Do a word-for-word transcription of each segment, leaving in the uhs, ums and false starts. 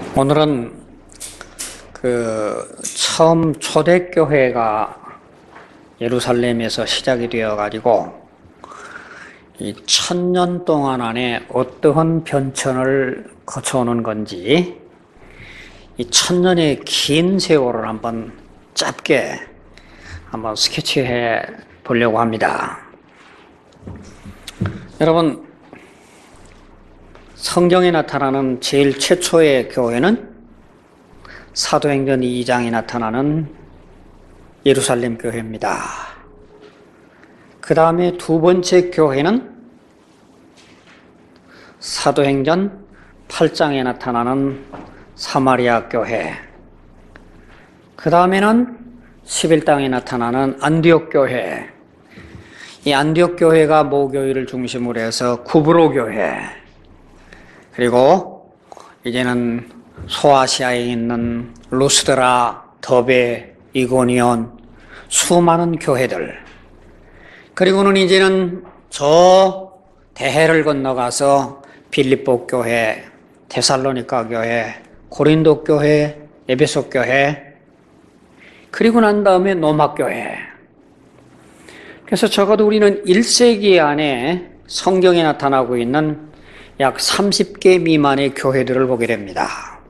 오늘은 그 처음 초대교회가 예루살렘에서 시작이 되어 가지고 이 천년 동안 안에 어떠한 변천을 거쳐오는 건지 이 천년의 긴 세월을 한번 짧게 한번 스케치해 보려고 합니다. 여러분, 성경에 나타나는 제일 최초의 교회는 사도행전 이 장에 나타나는 예루살렘 교회입니다. 그 다음에 두 번째 교회는 사도행전 팔 장에 나타나는 사마리아 교회, 그 다음에는 십일 장에 나타나는 안디옥 교회, 이 안디옥 교회가 모교회를 중심으로 해서 구브로 교회, 그리고 이제는 소아시아에 있는 루스드라, 더베, 이고니온, 수많은 교회들, 그리고는 이제는 저 대해를 건너가서 빌립보 교회, 데살로니가 교회, 고린도 교회, 에베소 교회, 그리고 난 다음에 로마 교회. 그래서 적어도 우리는 일 세기 안에 성경에 나타나고 있는 약 삼십 개 미만의 교회들을 보게 됩니다.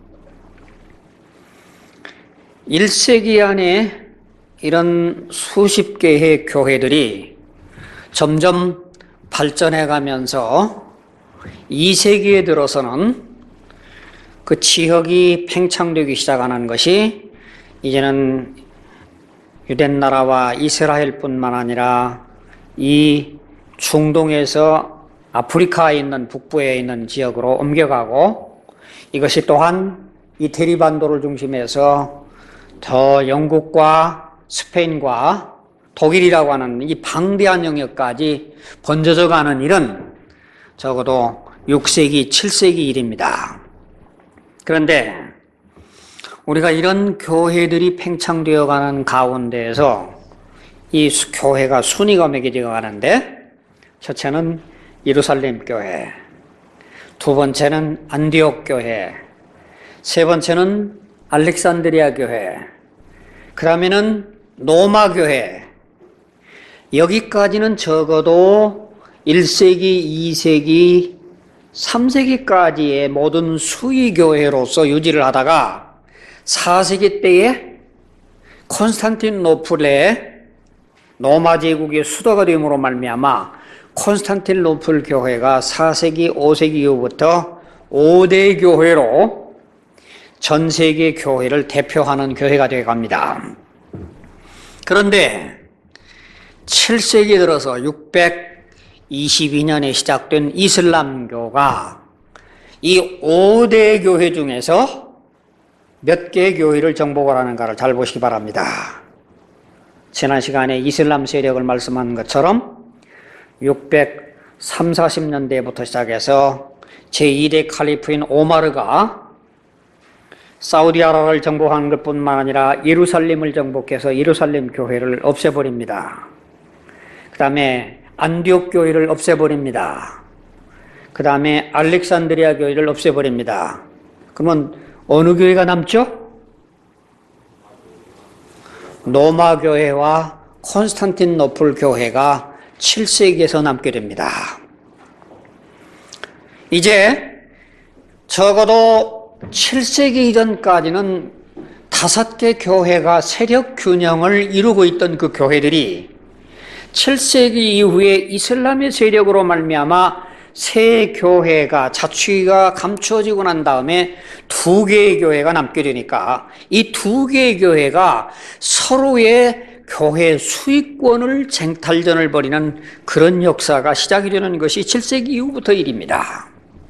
일 세기 안에 이런 수십 개의 교회들이 점점 발전해 가면서 이 세기에 들어서는 그 지역이 팽창되기 시작하는 것이 이제는 유대나라와 이스라엘뿐만 아니라 이 중동에서 아프리카에 있는 북부에 있는 지역으로 옮겨가고, 이것이 또한 이태리 반도를 중심해서 더 영국과 스페인과 독일이라고 하는 이 방대한 영역까지 번져져 가는 일은 적어도 육 세기, 칠 세기 일입니다. 그런데 우리가 이런 교회들이 팽창되어 가는 가운데에서 이 교회가 순위가 매겨져 가는데, 첫째는 예루살렘 교회, 두 번째는 안디옥 교회, 세 번째는 알렉산드리아 교회, 그 다음에는 로마 교회. 여기까지는 적어도 일 세기, 이 세기, 삼 세기까지의 모든 수의교회로서 유지를 하다가 사 세기 때에 콘스탄티노플의 로마 제국의 수도가 됨으로 말미암아 콘스탄티노플 교회가 사 세기, 오 세기 이후부터 오 대 교회로 전 세계 교회를 대표하는 교회가 되어 갑니다. 그런데 칠 세기 들어서 육백이십이 년에 시작된 이슬람교가 이 오 대 교회 중에서 몇 개의 교회를 정복을 하는가를 잘 보시기 바랍니다. 지난 시간에 이슬람 세력을 말씀한 것처럼 육백삼십, 사십 년대부터 시작해서 제이 대 칼리프인 오마르가 사우디아라비아를 정복한 것뿐만 아니라 예루살렘을 정복해서 예루살렘 교회를 없애버립니다. 그 다음에 안디옥 교회를 없애버립니다. 그 다음에 알렉산드리아 교회를 없애버립니다. 그러면 어느 교회가 남죠? 로마 교회와 콘스탄티노플 교회가 칠 세기에서 남게 됩니다. 이제 적어도 칠 세기 이전까지는 다섯 개 교회가 세력 균형을 이루고 있던 그 교회들이 칠 세기 이후에 이슬람의 세력으로 말미암아 새 교회가 자취가 감추어지고 난 다음에 두 개의 교회가 남게 되니까 이 두 개의 교회가 서로의 교회 수익권을 쟁탈전을 벌이는 그런 역사가 시작이 되는 것이 칠 세기 이후부터 일입니다.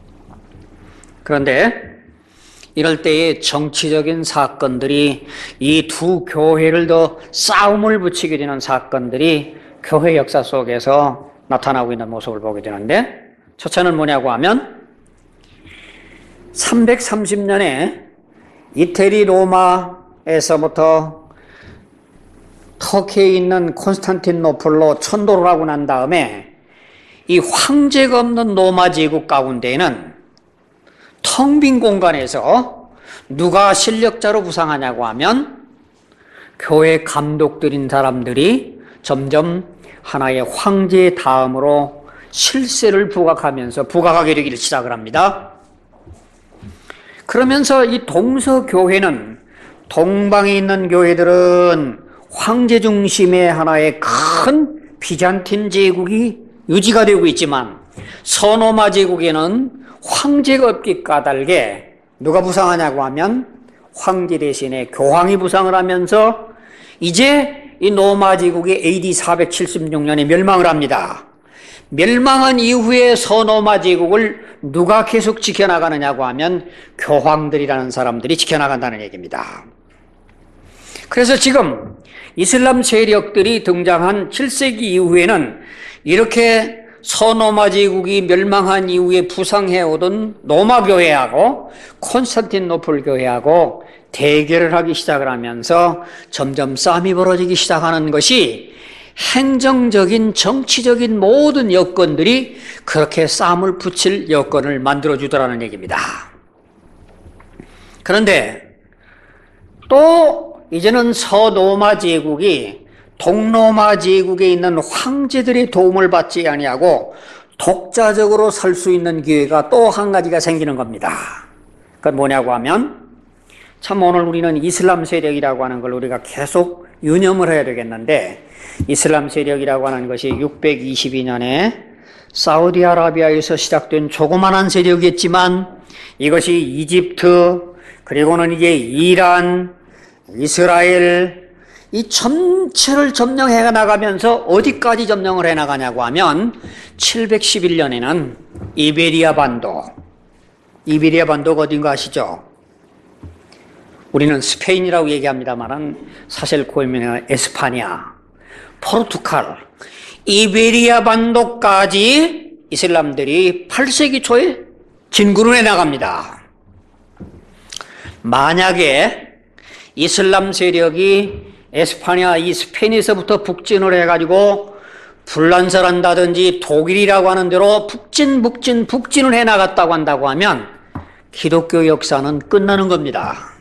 그런데 이럴 때의 정치적인 사건들이 이 두 교회를 더 싸움을 붙이게 되는 사건들이 교회 역사 속에서 나타나고 있는 모습을 보게 되는데, 첫째는 뭐냐고 하면 삼백삼십 년에 이태리 로마에서부터 터키에 있는 콘스탄티노플로 천도를 하고 난 다음에 이 황제가 없는 로마 제국 가운데에는 텅 빈 공간에서 누가 실력자로 부상하냐고 하면 교회 감독들인 사람들이 점점 하나의 황제 다음으로 실세를 부각하면서 부각하게 되기를 시작을 합니다. 그러면서 이 동서교회는, 동방에 있는 교회들은 황제 중심의 하나의 큰 비잔틴 제국이 유지가 되고 있지만, 서노마 제국에는 황제가 없기 까닭에 누가 부상하냐고 하면 황제 대신에 교황이 부상을 하면서 이제 이 로마 제국이 에이디 사백칠십육 년에 멸망을 합니다. 멸망한 이후에 서노마 제국을 누가 계속 지켜나가느냐고 하면 교황들이라는 사람들이 지켜나간다는 얘기입니다. 그래서 지금 이슬람 세력들이 등장한 칠 세기 이후에는 이렇게 서노마 제국이 멸망한 이후에 부상해오던 로마 교회하고 콘스탄티노플 교회하고 대결을 하기 시작을 하면서 점점 싸움이 벌어지기 시작하는 것이 행정적인, 정치적인 모든 여건들이 그렇게 싸움을 붙일 여건을 만들어주더라는 얘기입니다. 그런데 또 이제는 서로마 제국이 동로마 제국에 있는 황제들의 도움을 받지 아니하고 독자적으로 설 수 있는 기회가 또 한 가지가 생기는 겁니다. 그건 뭐냐고 하면, 참 오늘 우리는 이슬람 세력이라고 하는 걸 우리가 계속 유념을 해야 되겠는데, 이슬람 세력이라고 하는 것이 육백이십이 년에 사우디아라비아에서 시작된 조그만한 세력이었지만, 이것이 이집트, 그리고는 이제 이란, 이스라엘, 이 전체를 점령해 나가면서 어디까지 점령을 해 나가냐고 하면 칠백십일 년에는 이베리아 반도, 이베리아 반도가 어딘가 아시죠? 우리는 스페인이라고 얘기합니다만 사실 그 의미는 에스파냐, 포르투갈, 이베리아 반도까지 이슬람들이 팔 세기 초에 진군을 해 나갑니다. 만약에 이슬람 세력이 에스파냐, 이 스페인에서부터 북진을 해가지고 불란서를 한다든지 독일이라고 하는 대로 북진, 북진, 북진을 해 나갔다고 한다고 하면 기독교 역사는 끝나는 겁니다.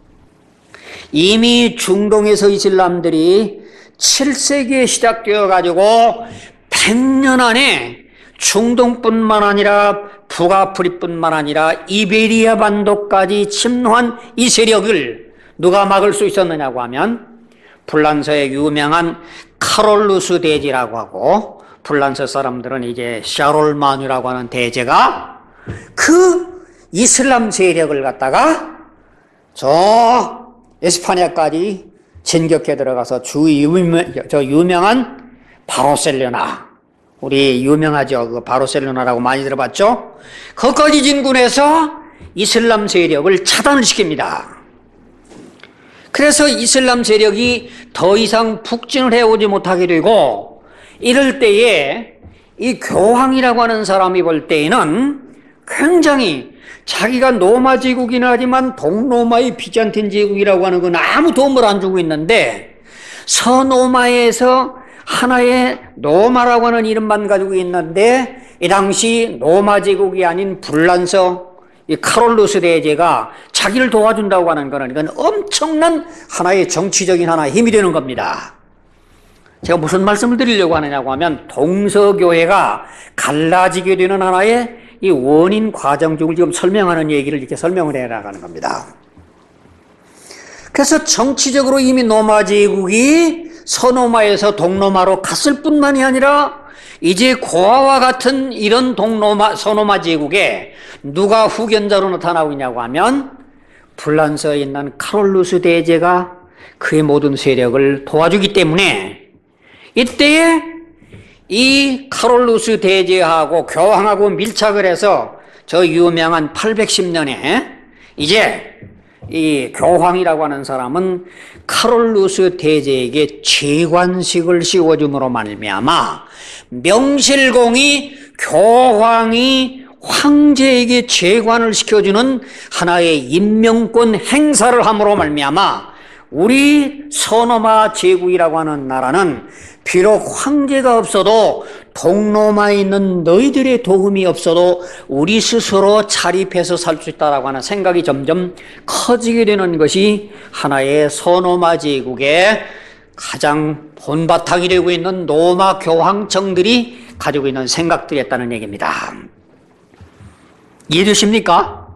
이미 중동에서 이슬람들이 칠 세기에 시작되어 가지고 백 년 안에 중동뿐만 아니라 북아프리뿐만 아니라 이베리아 반도까지 침노한 이 세력을 누가 막을 수 있었느냐고 하면 불란서의 유명한 카롤루스 대제라고 하고, 불란서 사람들은 이제 샤롤마누라고 하는 대제가 그 이슬람 세력을 갖다가 저 에스파냐까지 진격해 들어가서 주 유명, 저 유명한 바르셀로나, 우리 유명하죠. 그 바르셀로나라고 많이 들어봤죠? 거기까지 진군해서 이슬람 세력을 차단을 시킵니다. 그래서 이슬람 세력이 더 이상 북진을 해오지 못하게 되고, 이럴 때에 이 교황이라고 하는 사람이 볼 때에는 굉장히 자기가 로마 제국이나 하지만 동로마의 비잔틴 제국이라고 하는 건 아무 도움을 안 주고 있는데, 서로마에서 하나의 로마라고 하는 이름만 가지고 있는데, 이 당시 로마 제국이 아닌 불란서 이 카롤루스 대제가 자기를 도와준다고 하는 거는 이건 엄청난 하나의 정치적인 하나의 힘이 되는 겁니다. 제가 무슨 말씀을 드리려고 하느냐고 하면, 동서교회가 갈라지게 되는 하나의 이 원인 과정중을 지금 설명하는 얘기를 이렇게 설명을 해 나가는 겁니다. 그래서 정치적으로 이미 로마 제국이 서로마에서 동로마로 갔을 뿐만이 아니라 이제 고아와 같은 이런 동로마, 서로마 제국에 누가 후견자로 나타나고 있냐고 하면 불란서에 있는 카롤루스 대제가 그의 모든 세력을 도와주기 때문에, 이때에 이 카롤루스 대제하고 교황하고 밀착을 해서 저 유명한 팔백십 년에 이제 이 교황이라고 하는 사람은 카롤루스 대제에게 재관식을 씌워줌으로 말미암아 명실공히 교황이 황제에게 재관을 시켜주는 하나의 임명권 행사를 함으로 말미암아 우리 서노마 제국이라고 하는 나라는 비록 황제가 없어도 동로마에 있는 너희들의 도움이 없어도 우리 스스로 자립해서 살 수 있다라고 하는 생각이 점점 커지게 되는 것이 하나의 서노마 제국의 가장 본바탕이 되고 있는 로마 교황청들이 가지고 있는 생각들이었다는 얘기입니다. 이해되십니까?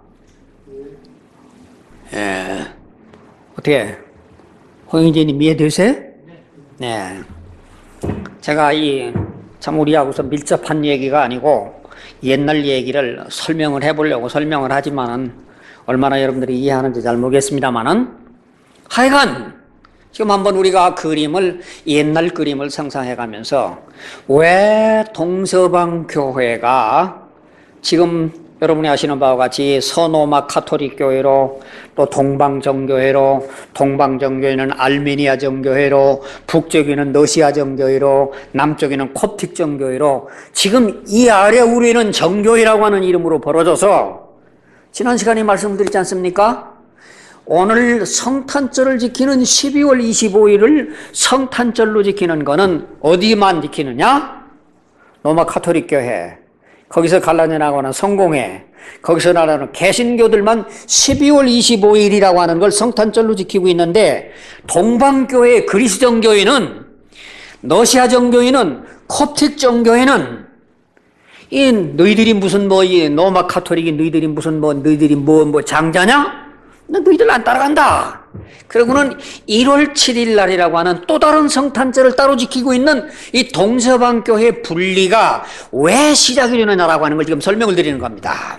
예. 어떻게 홍영진님 이해되세요? 네. 제가 이 참 우리하고서 밀접한 얘기가 아니고 옛날 얘기를 설명을 해보려고 설명을 하지만은 얼마나 여러분들이 이해하는지 잘 모르겠습니다만은 하여간 지금 한번 우리가 그림을 옛날 그림을 상상해 가면서 왜 동서방 교회가 지금 여러분이 아시는 바와 같이 서노마 카톨릭 교회로 또 동방 정교회로 동방 정교회는 알메니아 정교회로 북쪽에는 러시아 정교회로 남쪽에는 콥틱 정교회로 지금 이 아래 우리는 정교회라고 하는 이름으로 벌어져서 지난 시간에 말씀드렸지 않습니까? 오늘 성탄절을 지키는 십이월 이십오일을 성탄절로 지키는 거는 어디만 지키느냐? 로마 카톨릭 교회, 거기서 갈라내라고 하는 성공회, 거기서 나라는 개신교들만 십이월 이십오일이라고 하는 걸 성탄절로 지키고 있는데 동방교회, 그리스 정교회는, 러시아 정교회는, 콥틱 정교회는 이 너희들이 무슨 뭐 이 로마 카톨릭이 너희들이 무슨 뭐 너희들이 뭐 뭐 장자냐? 너희들 안 따라간다. 그러고는 일월 칠일 날이라고 하는 또 다른 성탄절을 따로 지키고 있는 이 동서방 교회 분리가 왜 시작이 되느냐라고 하는 걸 지금 설명을 드리는 겁니다.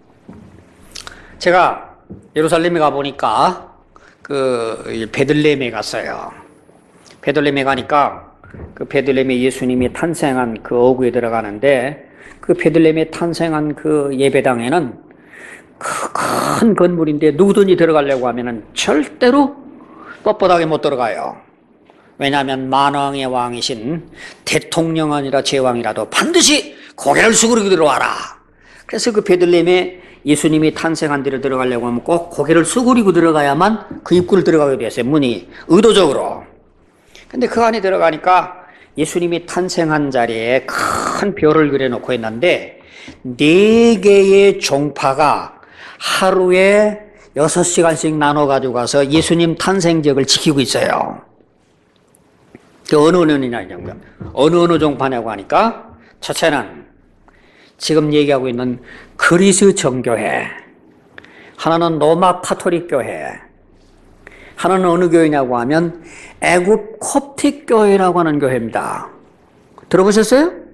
제가 예루살렘에 가보니까 그 베들레헴에 갔어요. 베들레헴에 가니까 그 베들레헴에 예수님이 탄생한 그 어구에 들어가는데 그 베들레헴에 탄생한 그 예배당에는 그 큰 건물인데 누구든지 들어가려고 하면은 절대로 뻣뻣하게 못 들어가요. 왜냐하면 만왕의 왕이신 대통령 아니라 제왕이라도 반드시 고개를 숙이고 들어와라. 그래서 그 베들레헴에 예수님이 탄생한 데를 들어가려고 하면 꼭 고개를 숙이고 들어가야만 그 입구를 들어가게 됐어요. 문이 의도적으로. 근데 그 안에 들어가니까 예수님이 탄생한 자리에 큰 별을 그려놓고 있는데 네 개의 종파가 하루에 여섯 시간씩 나눠 가지고 가서 예수님 탄생적을 지키고 있어요. 그 어느 어느 년이냐, 어느 어느 종파냐고 하니까 첫째는 지금 얘기하고 있는 그리스 정교회, 하나는 로마 카톨릭 교회, 하나는 어느 교회냐고 하면 애굽 콥틱 교회라고 하는 교회입니다. 들어보셨어요?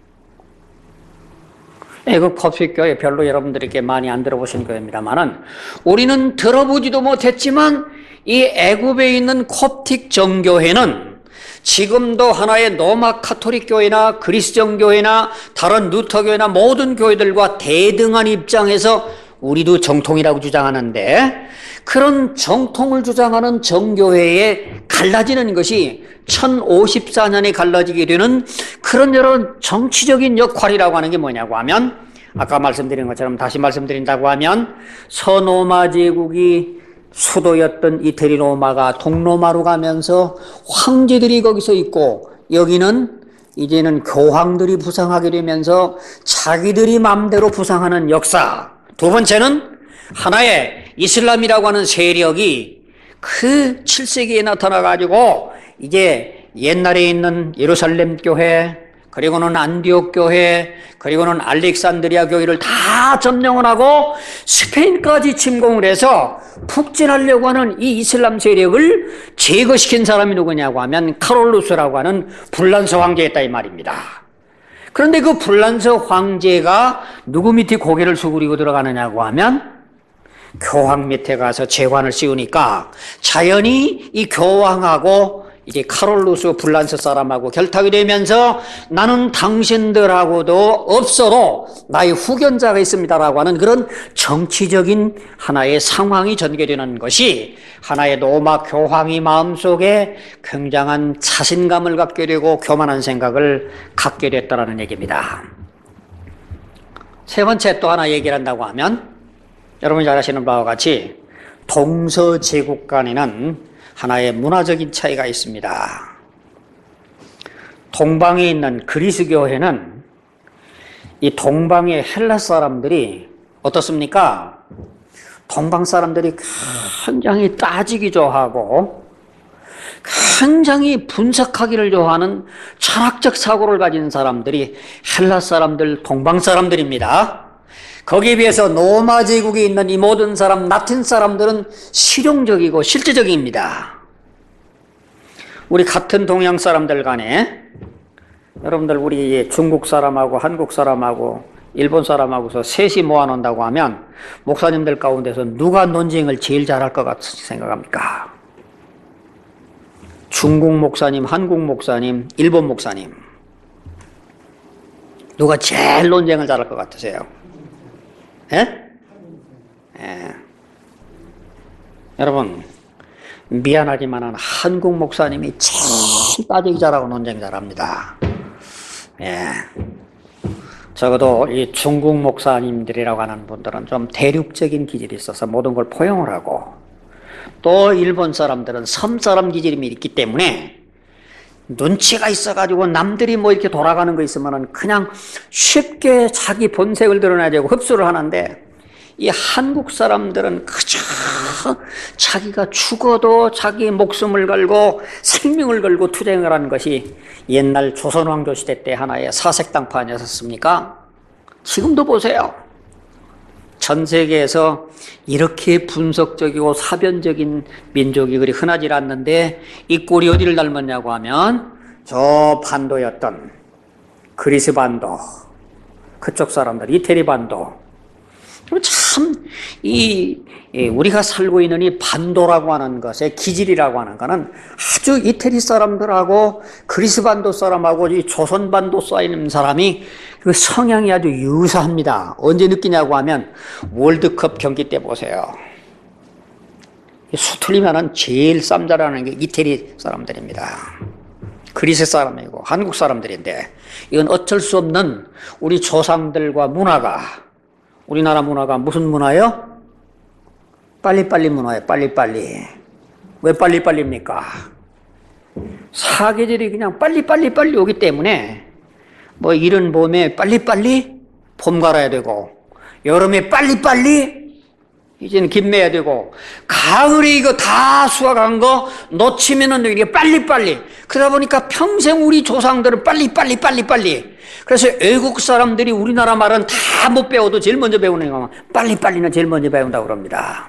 애굽 콥틱 교회 별로 여러분들에게 많이 안 들어보신 교회입니다만은 우리는 들어보지도 못했지만 이 애굽에 있는 콥틱 정교회는 지금도 하나의 로마 카톨릭 교회나 그리스 정교회나 다른 루터 교회나 모든 교회들과 대등한 입장에서 우리도 정통이라고 주장하는데 그런 정통을 주장하는 정교회에 갈라지는 것이 천오십사 년에 갈라지게 되는 그런 여러 정치적인 역할이라고 하는 게 뭐냐고 하면 아까 말씀드린 것처럼 다시 말씀드린다고 하면 서로마 제국이 수도였던 이태리 로마가 동로마로 가면서 황제들이 거기서 있고 여기는 이제는 교황들이 부상하게 되면서 자기들이 마음대로 부상하는 역사. 두 번째는 하나의 이슬람이라고 하는 세력이 그 칠 세기에 나타나가지고 이제 옛날에 있는 예루살렘 교회, 그리고는 안디옥 교회, 그리고는 알렉산드리아 교회를 다 점령을 하고 스페인까지 침공을 해서 북진하려고 하는 이 이슬람 세력을 제거시킨 사람이 누구냐고 하면 카롤루스라고 하는 불란서 황제였다 이 말입니다. 그런데 그 불란서 황제가 누구 밑에 고개를 수그리고 들어가느냐고 하면 교황 밑에 가서 제관을 씌우니까 자연히 이 교황하고 이제 카롤루스 불란서 사람하고 결탁이 되면서 나는 당신들하고도 없어도 나의 후견자가 있습니다라고 하는 그런 정치적인 하나의 상황이 전개되는 것이 하나의 로마 교황이 마음속에 굉장한 자신감을 갖게 되고 교만한 생각을 갖게 됐다는 얘기입니다. 세 번째 또 하나 얘기를 한다고 하면 여러분이 잘 아시는 바와 같이 동서제국 간에는 하나의 문화적인 차이가 있습니다. 동방에 있는 그리스 교회는 이 동방의 헬라 사람들이 어떻습니까? 동방 사람들이 굉장히 따지기 좋아하고 굉장히 분석하기를 좋아하는 철학적 사고를 가진 사람들이 헬라 사람들, 동방 사람들입니다. 거기에 비해서 로마 제국에 있는 이 모든 사람, 라틴 사람들은 실용적이고 실제적입니다. 우리 같은 동양 사람들 간에 여러분들 우리 중국 사람하고 한국 사람하고 일본 사람하고서 셋이 모아놓는다고 하면 목사님들 가운데서 누가 논쟁을 제일 잘할 것 같이 생각합니까? 중국 목사님, 한국 목사님, 일본 목사님. 누가 제일 논쟁을 잘할 것 같으세요? 예? 예. 여러분, 미안하지만 한국 목사님이 제일 따지기 잘하고 논쟁 잘합니다. 예. 적어도 이 중국 목사님들이라고 하는 분들은 좀 대륙적인 기질이 있어서 모든 걸 포용을 하고, 또 일본 사람들은 섬 사람 기질이 있기 때문에 눈치가 있어가지고 남들이 뭐 이렇게 돌아가는 거 있으면은 그냥 쉽게 자기 본색을 드러내려고 흡수를 하는데, 이 한국 사람들은 그저 자기가 죽어도 자기 목숨을 걸고 생명을 걸고 투쟁을 하는 것이 옛날 조선 왕조 시대 때 하나의 사색당파 아니었습니까? 지금도 보세요. 전 세계에서 이렇게 분석적이고 사변적인 민족이 그리 흔하지 않는데 이 꼴이 어디를 닮았냐고 하면 저 반도였던 그리스 반도, 그쪽 사람들, 이태리 반도. 참, 이, 우리가 살고 있는 이 반도라고 하는 것의 기질이라고 하는 것은 아주 이태리 사람들하고 그리스 반도 사람하고 이 조선 반도 쌓이는 사람이 그 성향이 아주 유사합니다. 언제 느끼냐고 하면 월드컵 경기 때 보세요. 수틀리면은 제일 쌈자라는 게 이태리 사람들입니다. 그리스 사람이고 한국 사람들인데 이건 어쩔 수 없는 우리 조상들과 문화가, 우리나라 문화가 무슨 문화예요? 빨리빨리 문화예요. 빨리빨리. 왜 빨리빨리입니까? 사계절이 그냥 빨리빨리빨리 오기 때문에 뭐 이른 봄에 빨리빨리 봄 갈아야 되고, 여름에 빨리빨리 이제는 김매야 되고, 가을에 이거 다 수확한 거 놓치면은 이게 빨리빨리. 그러다 보니까 평생 우리 조상들은 빨리빨리 빨리빨리. 그래서 외국 사람들이 우리나라 말은 다 못 배워도 제일 먼저 배우는 거 빨리빨리는 제일 먼저 배운다고 그럽니다.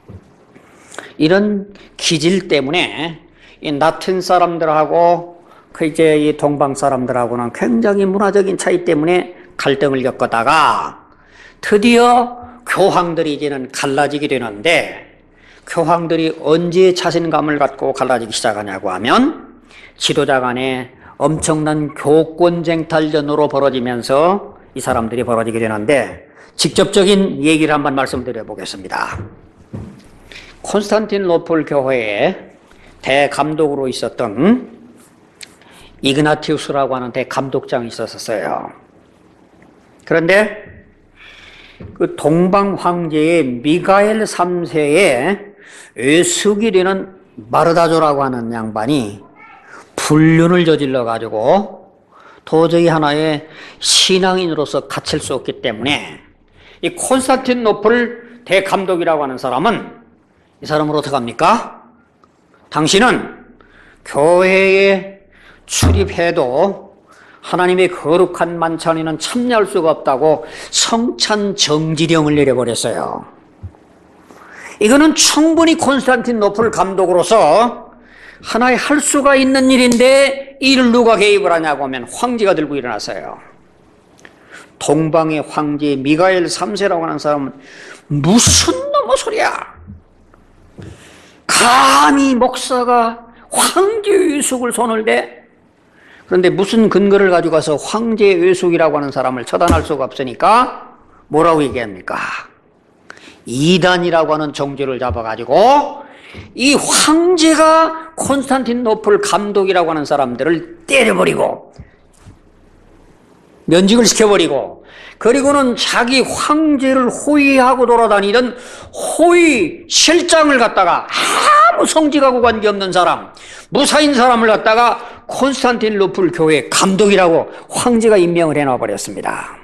이런 기질 때문에 이 라틴 사람들하고 그 이제 이 동방 사람들하고는 굉장히 문화적인 차이 때문에 갈등을 겪었다가 드디어 교황들이 이제는 갈라지게 되는데, 교황들이 언제 자신감을 갖고 갈라지기 시작하냐고 하면 지도자 간에 엄청난 교권쟁탈전으로 벌어지면서 이 사람들이 벌어지게 되는데, 직접적인 얘기를 한번 말씀드려 보겠습니다. 콘스탄티노플 교회의 대감독으로 있었던 이그나티우스라고 하는 대감독장이 있었어요. 그런데 그 동방 황제의 미가엘 삼 세의 외숙이 되는 마르다조라고 하는 양반이 불륜을 저질러 가지고 도저히 하나의 신앙인으로서 갇힐 수 없기 때문에 이 콘스탄티노플 대감독이라고 하는 사람은 이 사람을 어떻게 합니까? 당신은 교회에 출입해도 하나님의 거룩한 만찬에는 참여할 수가 없다고 성찬 정지령을 내려버렸어요. 이거는 충분히 콘스탄티노플 감독으로서 하나의 할 수가 있는 일인데 이를 누가 개입을 하냐고 하면 황제가 들고 일어났어요. 동방의 황제 미가엘 삼 세라고 하는 사람은 무슨 놈의 소리야? 감히 목사가 황제 외숙을 손을 대? 그런데 무슨 근거를 가지고 가서 황제 외숙이라고 하는 사람을 처단할 수가 없으니까 뭐라고 얘기합니까? 이단이라고 하는 정죄를 잡아가지고 이 황제가 콘스탄티노플 감독이라고 하는 사람들을 때려버리고 면직을 시켜버리고, 그리고는 자기 황제를 호위하고 돌아다니던 호위 실장을 갖다가 아무 성직하고 관계없는 사람, 무사인 사람을 갖다가 콘스탄티노플 교회 감독이라고 황제가 임명을 해놔 버렸습니다.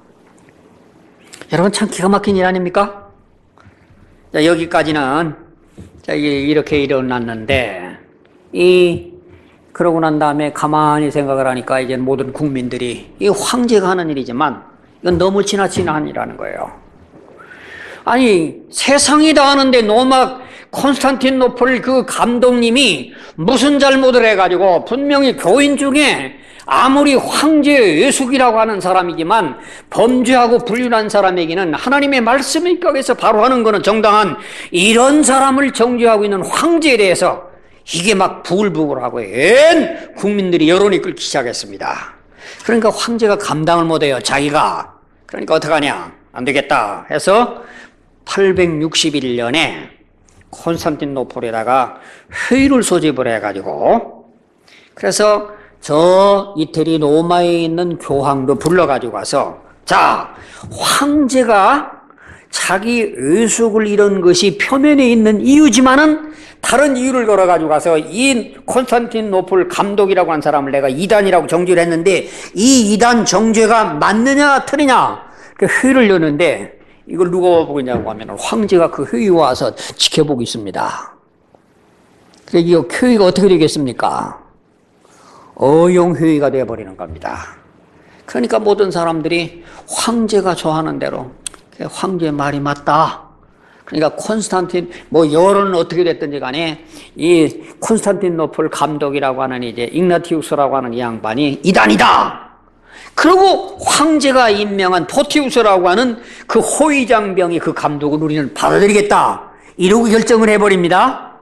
여러분, 참 기가 막힌 일 아닙니까? 자, 여기까지는 자, 이렇게 일어났는데, 이 그러고 난 다음에 가만히 생각을 하니까 이제 모든 국민들이 이 황제가 하는 일이지만 이건 너무 지나친 일이라는 거예요. 아니, 세상이 다 하는데 노마 콘스탄티노플 그 감독님이 무슨 잘못을 해가지고 분명히 교인 중에 아무리 황제 외숙이라고 하는 사람이지만 범죄하고 불륜한 사람에게는 하나님의 말씀에 입각해서 바로 하는 것은 정당한 이런 사람을 정죄하고 있는 황제에 대해서 이게 막 부글부글하고 엔 국민들이 여론이 끓기 시작했습니다. 그러니까 황제가 감당을 못해요, 자기가. 그러니까 어떡하냐, 안 되겠다 해서 팔백육십일 년에 콘스탄티노플에다가 회의를 소집을 해가지고, 그래서 저 이태리 로마에 있는 교황도 불러가지고 와서, 자, 황제가 자기 의숙을 이룬 것이 표면에 있는 이유지만은 다른 이유를 걸어가지고 가서 이 콘스탄티노플 감독이라고 한 사람을 내가 이단이라고 정죄를 했는데 이 이단 정죄가 맞느냐 틀리냐 그 회의를 여는데, 이걸 누가 보고 있냐고 하면 황제가 그 회의에 와서 지켜보고 있습니다. 그래서 이 회의가 어떻게 되겠습니까? 어용회의가 되어버리는 겁니다. 그러니까 모든 사람들이 황제가 좋아하는 대로, 황제의 말이 맞다. 그러니까 콘스탄틴, 뭐 여론은 어떻게 됐든지 간에 이 콘스탄티노플 감독이라고 하는 이제 igna티우스라고 하는 이 양반이 이단이다. 그리고 황제가 임명한 포티우스라고 하는 그 호위장병이 그 감독을 우리는 받아들이겠다. 이러고 결정을 해버립니다.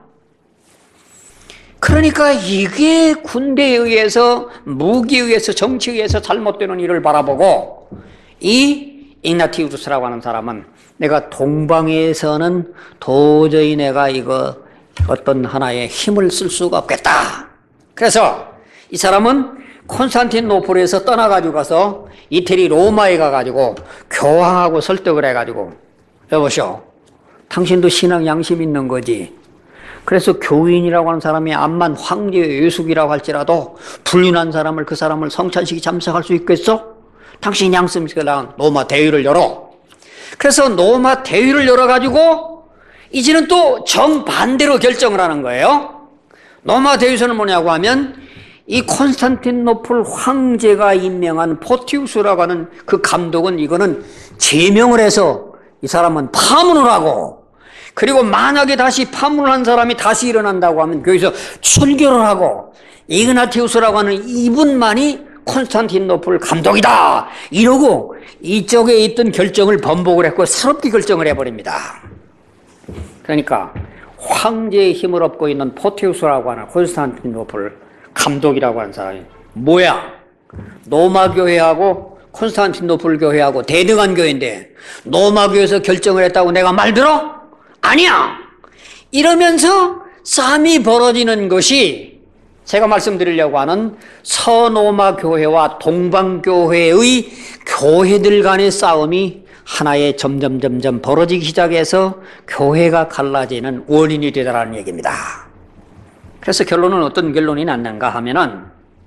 그러니까 이게 군대에 의해서, 무기에 의해서, 정치에 의해서 잘못되는 일을 바라보고 이 igna티우스라고 하는 사람은 내가 동방에서는 도저히 내가 이거 어떤 하나의 힘을 쓸 수가 없겠다. 그래서 이 사람은 콘스탄티노플에서 떠나가지고 가서 이태리 로마에 가가지고 교황하고 설득을 해가지고, 여보시오, 당신도 신앙 양심 있는 거지. 그래서 교인이라고 하는 사람이 암만 황제 외숙이라고 할지라도 불륜한 사람을, 그 사람을 성찬식에 참석할 수 있겠어? 당신 양심 있게 나간 로마 대회를 열어. 그래서 로마 대회를 열어가지고 이제는 또 정반대로 결정을 하는 거예요. 로마 대회에서는 뭐냐고 하면 이 콘스탄티노플 황제가 임명한 포티우스라고 하는 그 감독은 이거는 제명을 해서 이 사람은 파문을 하고, 그리고 만약에 다시 파문을 한 사람이 다시 일어난다고 하면 거기서 출교를 하고, igna티우스라고 하는 이분만이 콘스탄티노플 감독이다. 이러고 이쪽에 있던 결정을 번복을 했고 새롭게 결정을 해버립니다. 그러니까 황제의 힘을 얻고 있는 포티우스라고 하는 콘스탄티노플 감독이라고 하는 사람이 뭐야? 로마 교회하고 콘스탄티노플 교회하고 대등한 교회인데 로마 교회에서 결정을 했다고 내가 말 들어? 아니야! 이러면서 싸움이 벌어지는 것이 제가 말씀드리려고 하는 서로마 교회와 동방교회의 교회들 간의 싸움이 하나의 점점 점점 벌어지기 시작해서 교회가 갈라지는 원인이 되더라는 얘기입니다. 그래서 결론은 어떤 결론이 났는가 하면은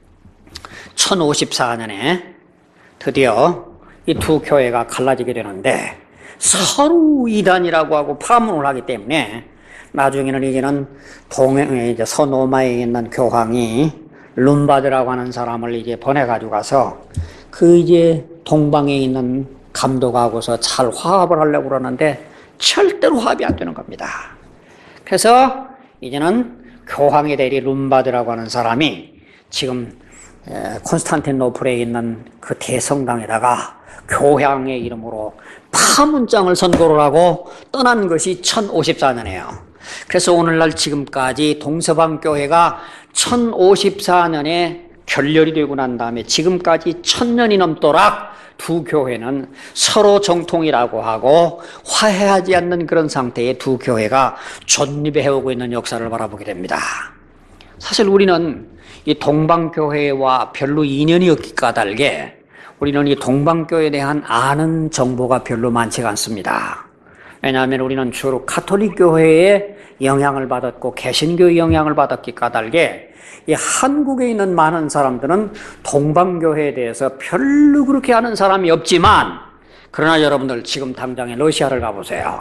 천오십사 년에 드디어 이 두 교회가 갈라지게 되는데, 서로 이단이라고 하고 파문을 하기 때문에 나중에는 이제는 동해, 이제 서로마에 있는 교황이 룸바드라고 하는 사람을 이제 보내가지고 가서 그 이제 동방에 있는 감독하고서 잘 화합을 하려고 그러는데 절대로 화합이 안 되는 겁니다. 그래서 이제는 교황의 대리 룸바드라고 하는 사람이 지금 콘스탄티노플에 있는 그 대성당에다가 교황의 이름으로 파문장을 선고를 하고 떠난 것이 천오십사 년이에요. 그래서 오늘날 지금까지 동서방교회가 천오십사 년에 결렬이 되고 난 다음에 지금까지 천년이 넘도록 두 교회는 서로 정통이라고 하고 화해하지 않는 그런 상태의 두 교회가 존립해오고 있는 역사를 바라보게 됩니다. 사실 우리는 이 동방교회와 별로 인연이 없기 까닭에 우리는 이 동방교회에 대한 아는 정보가 별로 많지가 않습니다. 왜냐하면 우리는 주로 가톨릭 교회에 영향을 받았고 개신교의 영향을 받았기 까닭에 이 한국에 있는 많은 사람들은 동방교회에 대해서 별로 그렇게 아는 사람이 없지만, 그러나 여러분들 지금 당장에 러시아를 가보세요.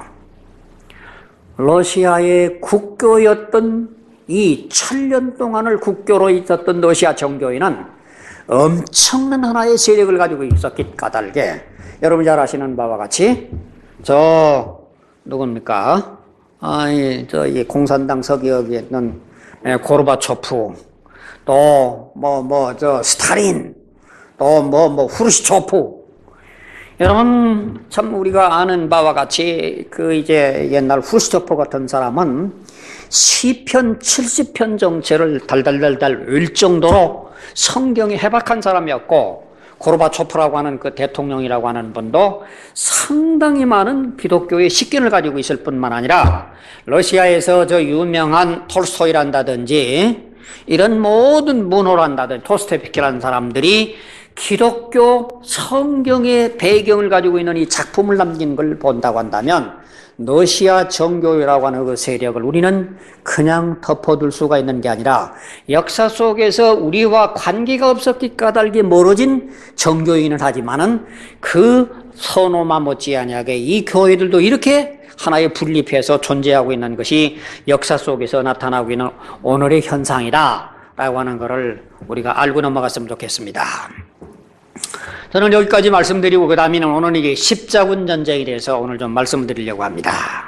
러시아의 국교였던 이 천년 동안을 국교로 있었던 러시아 정교회는 엄청난 하나의 세력을 가지고 있었기 까닭에 여러분 잘 아시는 바와 같이 저 누굽니까? 아이 저 이 공산당 서기역에 있는 고르바초프, 또 뭐 뭐 저 스탈린, 또 뭐 뭐 후르시초프. 여러분 참 우리가 아는 바와 같이 그 이제 옛날 후르시초프 같은 사람은 시편 칠십 편 정체를 달달달달 외울 정도로 성경이 해박한 사람이었고, 고르바초프라고 하는 그 대통령이라고 하는 분도 상당히 많은 기독교의 식견을 가지고 있을 뿐만 아니라 러시아에서 저 유명한 톨스토이란다든지 이런 모든 문호란다든지 토스토옙스키라는 사람들이 기독교 성경의 배경을 가지고 있는 이 작품을 남긴 걸 본다고 한다면 러시아 정교회라고 하는 그 세력을 우리는 그냥 덮어둘 수가 있는 게 아니라 역사 속에서 우리와 관계가 없었기 까닭에 멀어진 정교인을 하지만은 그 서노마 못지않게 이 교회들도 이렇게 하나의 분립해서 존재하고 있는 것이 역사 속에서 나타나고 있는 오늘의 현상이다라고 하는 것을 우리가 알고 넘어갔으면 좋겠습니다. 저는 여기까지 말씀드리고 그 다음에는 오늘 이게 십자군 전쟁에 대해서 오늘 좀 말씀드리려고 합니다.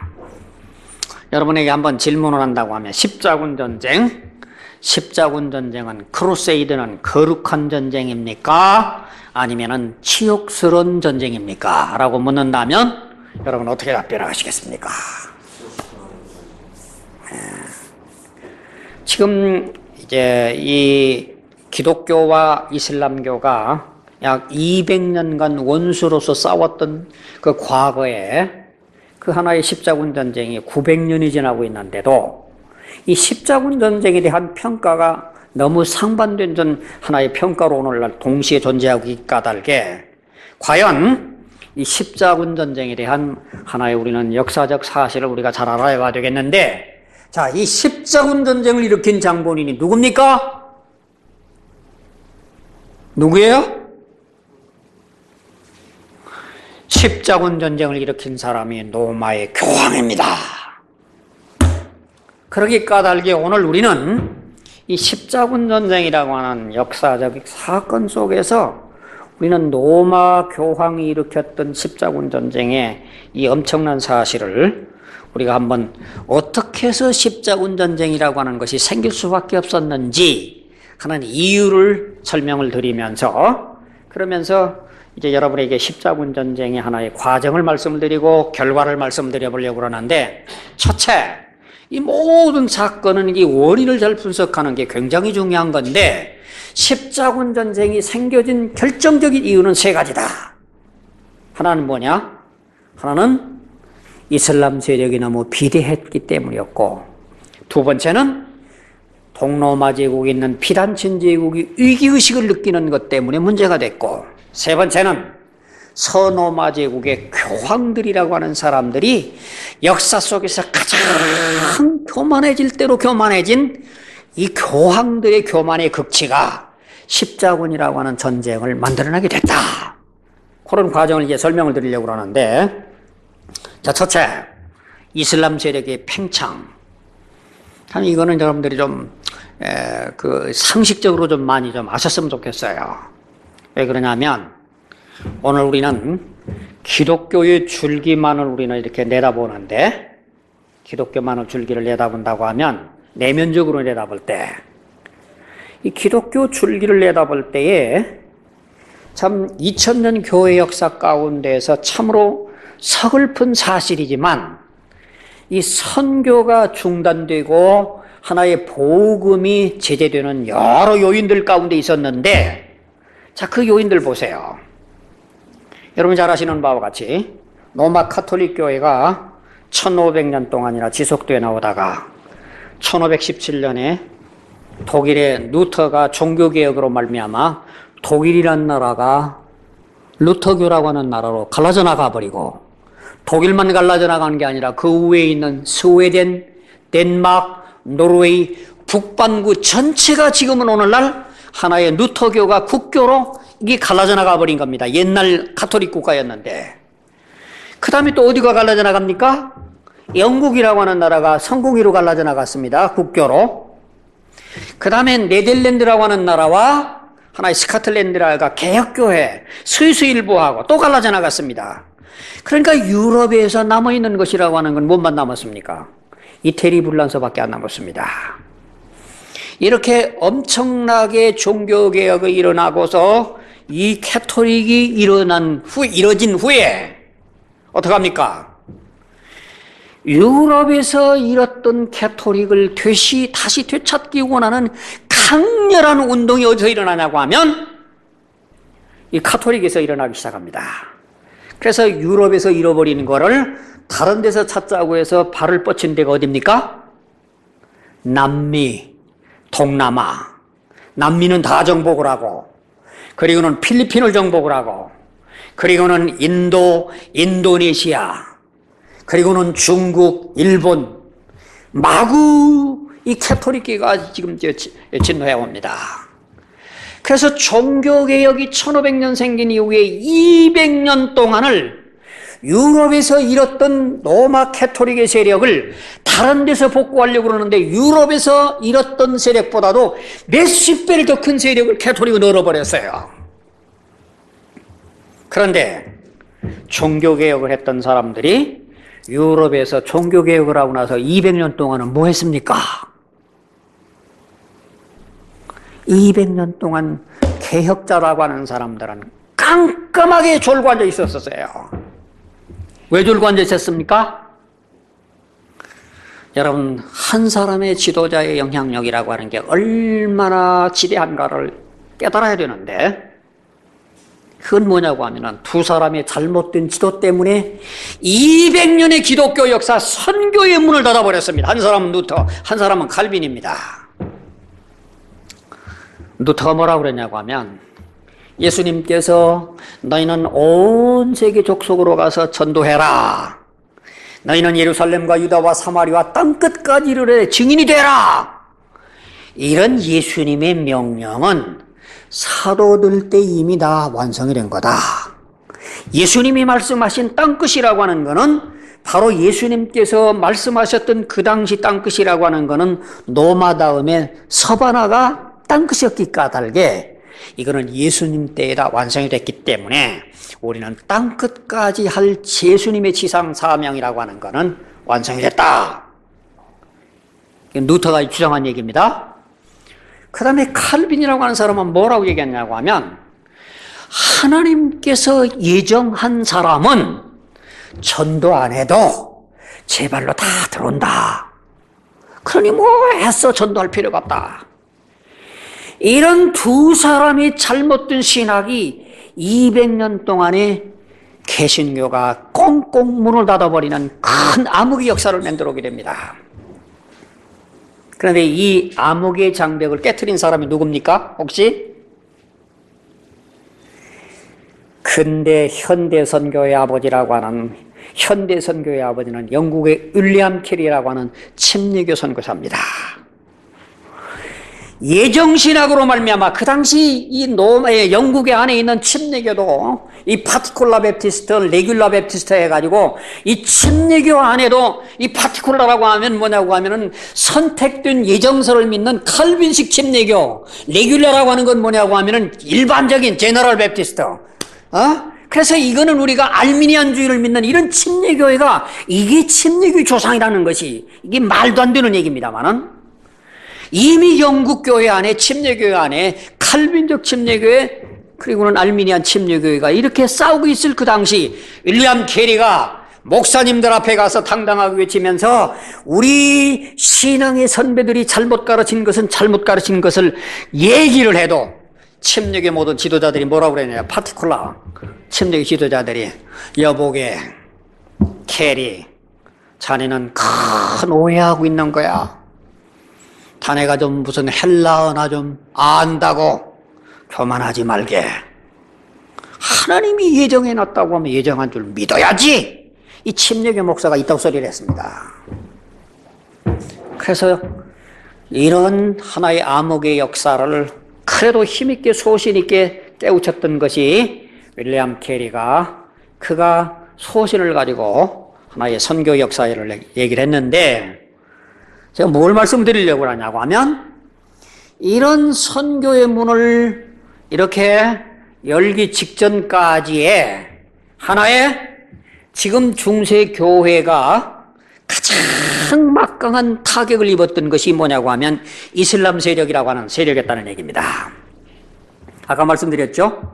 여러분에게 한번 질문을 한다고 하면 십자군 전쟁, 십자군 전쟁은 크루세이드는 거룩한 전쟁입니까? 아니면은 치욕스러운 전쟁입니까? 라고 묻는다면 여러분 어떻게 답변을 하시겠습니까? 지금 이제 이 기독교와 이슬람교가 약 이백 년간 원수로서 싸웠던 그 과거에 그 하나의 십자군 전쟁이 구백 년이 지나고 있는데도 이 십자군 전쟁에 대한 평가가 너무 상반된 전 하나의 평가로 오늘날 동시에 존재하고 있기 까닭에 과연 이 십자군 전쟁에 대한 하나의 우리는 역사적 사실을 우리가 잘 알아야 되겠는데, 자, 이 십자군 전쟁을 일으킨 장본인이 누굽니까? 누구예요? 십자군 전쟁을 일으킨 사람이 로마의 교황입니다. 그러기 까닭에 오늘 우리는 이 십자군 전쟁이라고 하는 역사적 사건 속에서 우리는 로마 교황이 일으켰던 십자군 전쟁의 이 엄청난 사실을 우리가 한번 어떻게 해서 십자군 전쟁이라고 하는 것이 생길 수밖에 없었는지 하는 이유를 설명을 드리면서, 그러면서 이제 여러분에게 십자군 전쟁의 하나의 과정을 말씀을 드리고 결과를 말씀드려 보려고 그러는데, 첫째, 이 모든 사건은 이 원인을 잘 분석하는 게 굉장히 중요한 건데, 십자군 전쟁이 생겨진 결정적인 이유는 세 가지다. 하나는 뭐냐? 하나는 이슬람 세력이 너무 비대했기 때문이었고, 두 번째는 동로마 제국에 있는 비단친 제국이 위기의식을 느끼는 것 때문에 문제가 됐고, 세 번째는 서노마 제국의 교황들이라고 하는 사람들이 역사 속에서 가장 교만해질 대로 교만해진 이 교황들의 교만의 극치가 십자군이라고 하는 전쟁을 만들어내게 됐다. 그런 과정을 이제 설명을 드리려고 하는데, 자, 첫째, 이슬람 세력의 팽창. 참 이거는 여러분들이 좀, 에, 그 상식적으로 좀 많이 좀 아셨으면 좋겠어요. 왜 그러냐면, 오늘 우리는 기독교의 줄기만을 우리는 이렇게 내다보는데, 기독교만을 줄기를 내다본다고 하면, 내면적으로 내다볼 때, 이 기독교 줄기를 내다볼 때에 참 이천 년 교회 역사 가운데에서 참으로 서글픈 사실이지만, 이 선교가 중단되고 하나의 복음이 제재되는 여러 요인들 가운데 있었는데, 자, 그 요인들 보세요. 여러분 잘 아시는 바와 같이 로마 카톨릭 교회가 천오백 년 동안이나 지속되어 나오다가 천오백십칠 년에 독일의 루터가 종교개혁으로 말미암아 독일이란 나라가 루터교라고 하는 나라로 갈라져 나가버리고, 독일만 갈라져 나가는 게 아니라 그 위에 있는 스웨덴, 덴마크, 노르웨이, 북반구 전체가 지금은 오늘날 하나의 루터교가 국교로 이게 갈라져 나가 버린 겁니다. 옛날 가톨릭 국가였는데. 그 다음에 또 어디가 갈라져 나갑니까? 영국이라고 하는 나라가 성공회로 갈라져 나갔습니다. 국교로. 그 다음에 네덜란드라고 하는 나라와 하나의 스코틀랜드라가 개혁교회, 스위스 일부하고 또 갈라져 나갔습니다. 그러니까 유럽에서 남아있는 것이라고 하는 건 뭔만 남았습니까? 이태리 불란서밖에 안 남았습니다. 이렇게 엄청나게 종교개혁이 일어나고서 이 캐토릭이 일어난 후, 이뤄진 후에 어떡합니까? 유럽에서 잃었던 캐토릭을 되시, 다시 되찾기 원하는 강렬한 운동이 어디서 일어나냐고 하면 이 카톨릭에서 일어나기 시작합니다. 그래서 유럽에서 잃어버리는 거를 다른 데서 찾자고 해서 발을 뻗친 데가 어딥니까? 남미, 동남아. 남미는 다 정복을 하고, 그리고는 필리핀을 정복을 하고, 그리고는 인도, 인도네시아, 그리고는 중국, 일본, 마구 이 캐토릭계가 지금 진노해 옵니다. 그래서 종교개혁이 천오백 년 생긴 이후에 이백 년 동안을 유럽에서 잃었던 로마 캐토릭의 세력을 다른 데서 복구하려고 그러는데 유럽에서 잃었던 세력보다도 몇십 배를 더 큰 세력을 캐토릭을 넣어버렸어요. 그런데 종교개혁을 했던 사람들이 유럽에서 종교개혁을 하고 나서 이백 년 동안은 뭐 했습니까? 이백 년 동안 개혁자라고 하는 사람들은 깜깜하게 졸고 앉아 있었어요. 왜 졸고 앉아 있었습니까? 여러분, 한 사람의 지도자의 영향력이라고 하는 게 얼마나 지대한가를 깨달아야 되는데, 그건 뭐냐고 하면 두 사람의 잘못된 지도 때문에 이백 년의 기독교 역사 선교의 문을 닫아버렸습니다. 한 사람은 루터, 한 사람은 칼빈입니다. 루터가 뭐라고 그랬냐고 하면 예수님께서 너희는 온 세계 족속으로 가서 전도해라. 너희는 예루살렘과 유다와 사마리아 땅끝까지 이르러 증인이 되라. 이런 예수님의 명령은 사도들 때 이미 다 완성이 된 거다. 예수님이 말씀하신 땅끝이라고 하는 것은 바로 예수님께서 말씀하셨던 그 당시 땅끝이라고 하는 것은 노마 다음에 서바나가 땅끝이었기 까닭에 이거는 예수님 때에 다 완성이 됐기 때문에 우리는 땅끝까지 할 예수님의 지상 사명이라고 하는 것은 완성이 됐다. 루터가 주장한 얘기입니다. 그 다음에 칼빈이라고 하는 사람은 뭐라고 얘기했냐고 하면 하나님께서 예정한 사람은 전도 안 해도 제 발로 다 들어온다. 그러니 뭐 애써 전도할 필요가 없다. 이런 두 사람의 잘못된 신학이 이백 년 동안에 개신교가 꽁꽁 문을 닫아버리는 큰 암흑의 역사를 만들어오게 됩니다. 그런데 이 암흑의 장벽을 깨트린 사람이 누굽니까? 혹시? 근대 현대 선교의 아버지라고 하는, 현대 선교의 아버지는 영국의 윌리엄 캐리라고 하는 침례교 선교사입니다. 예정신학으로 말미암아 그 당시 이 노마의 영국의 안에 있는 침례교도 이 파티쿨라 베프티스트, 레귤라 베프티스트 해가지고 이 침례교 안에도 이 파티쿨라라고 하면 뭐냐고 하면은 선택된 예정서를 믿는 칼빈식 침례교, 레귤라라고 하는 건 뭐냐고 하면은 일반적인 제너럴 베프티스트. 어? 그래서 이거는 우리가 알미니안주의를 믿는 이런 침례교회가 이게 침례교의 조상이라는 것이 이게 말도 안 되는 얘기입니다만은. 이미 영국 교회 안에 침례교회 안에 칼빈적 침례교회 그리고는 알미니안 침례교회가 이렇게 싸우고 있을 그 당시 윌리엄 캐리가 목사님들 앞에 가서 당당하게 외치면서 우리 신앙의 선배들이 잘못 가르친 것은 잘못 가르친 것을 얘기를 해도 침례교회 모든 지도자들이 뭐라고 그랬냐, 파티쿨라 침례교회 지도자들이 여보게 캐리 자네는 큰 오해하고 있는 거야. 자네가 좀 무슨 헬라어나 좀 안다고 교만하지 말게. 하나님이 예정해놨다고 하면 예정한 줄 믿어야지. 이 침례교 목사가 이따구 소리를 했습니다. 그래서 이런 하나의 암흑의 역사를 그래도 힘있게 소신있게 깨우쳤던 것이 윌리엄 캐리가 그가 소신을 가지고 하나의 선교 역사를 얘기를 했는데, 제가 뭘 말씀드리려고 하냐고 하면 이런 선교의 문을 이렇게 열기 직전까지의 하나의 지금 중세 교회가 가장 막강한 타격을 입었던 것이 뭐냐고 하면 이슬람 세력이라고 하는 세력이었다는 얘기입니다. 아까 말씀드렸죠?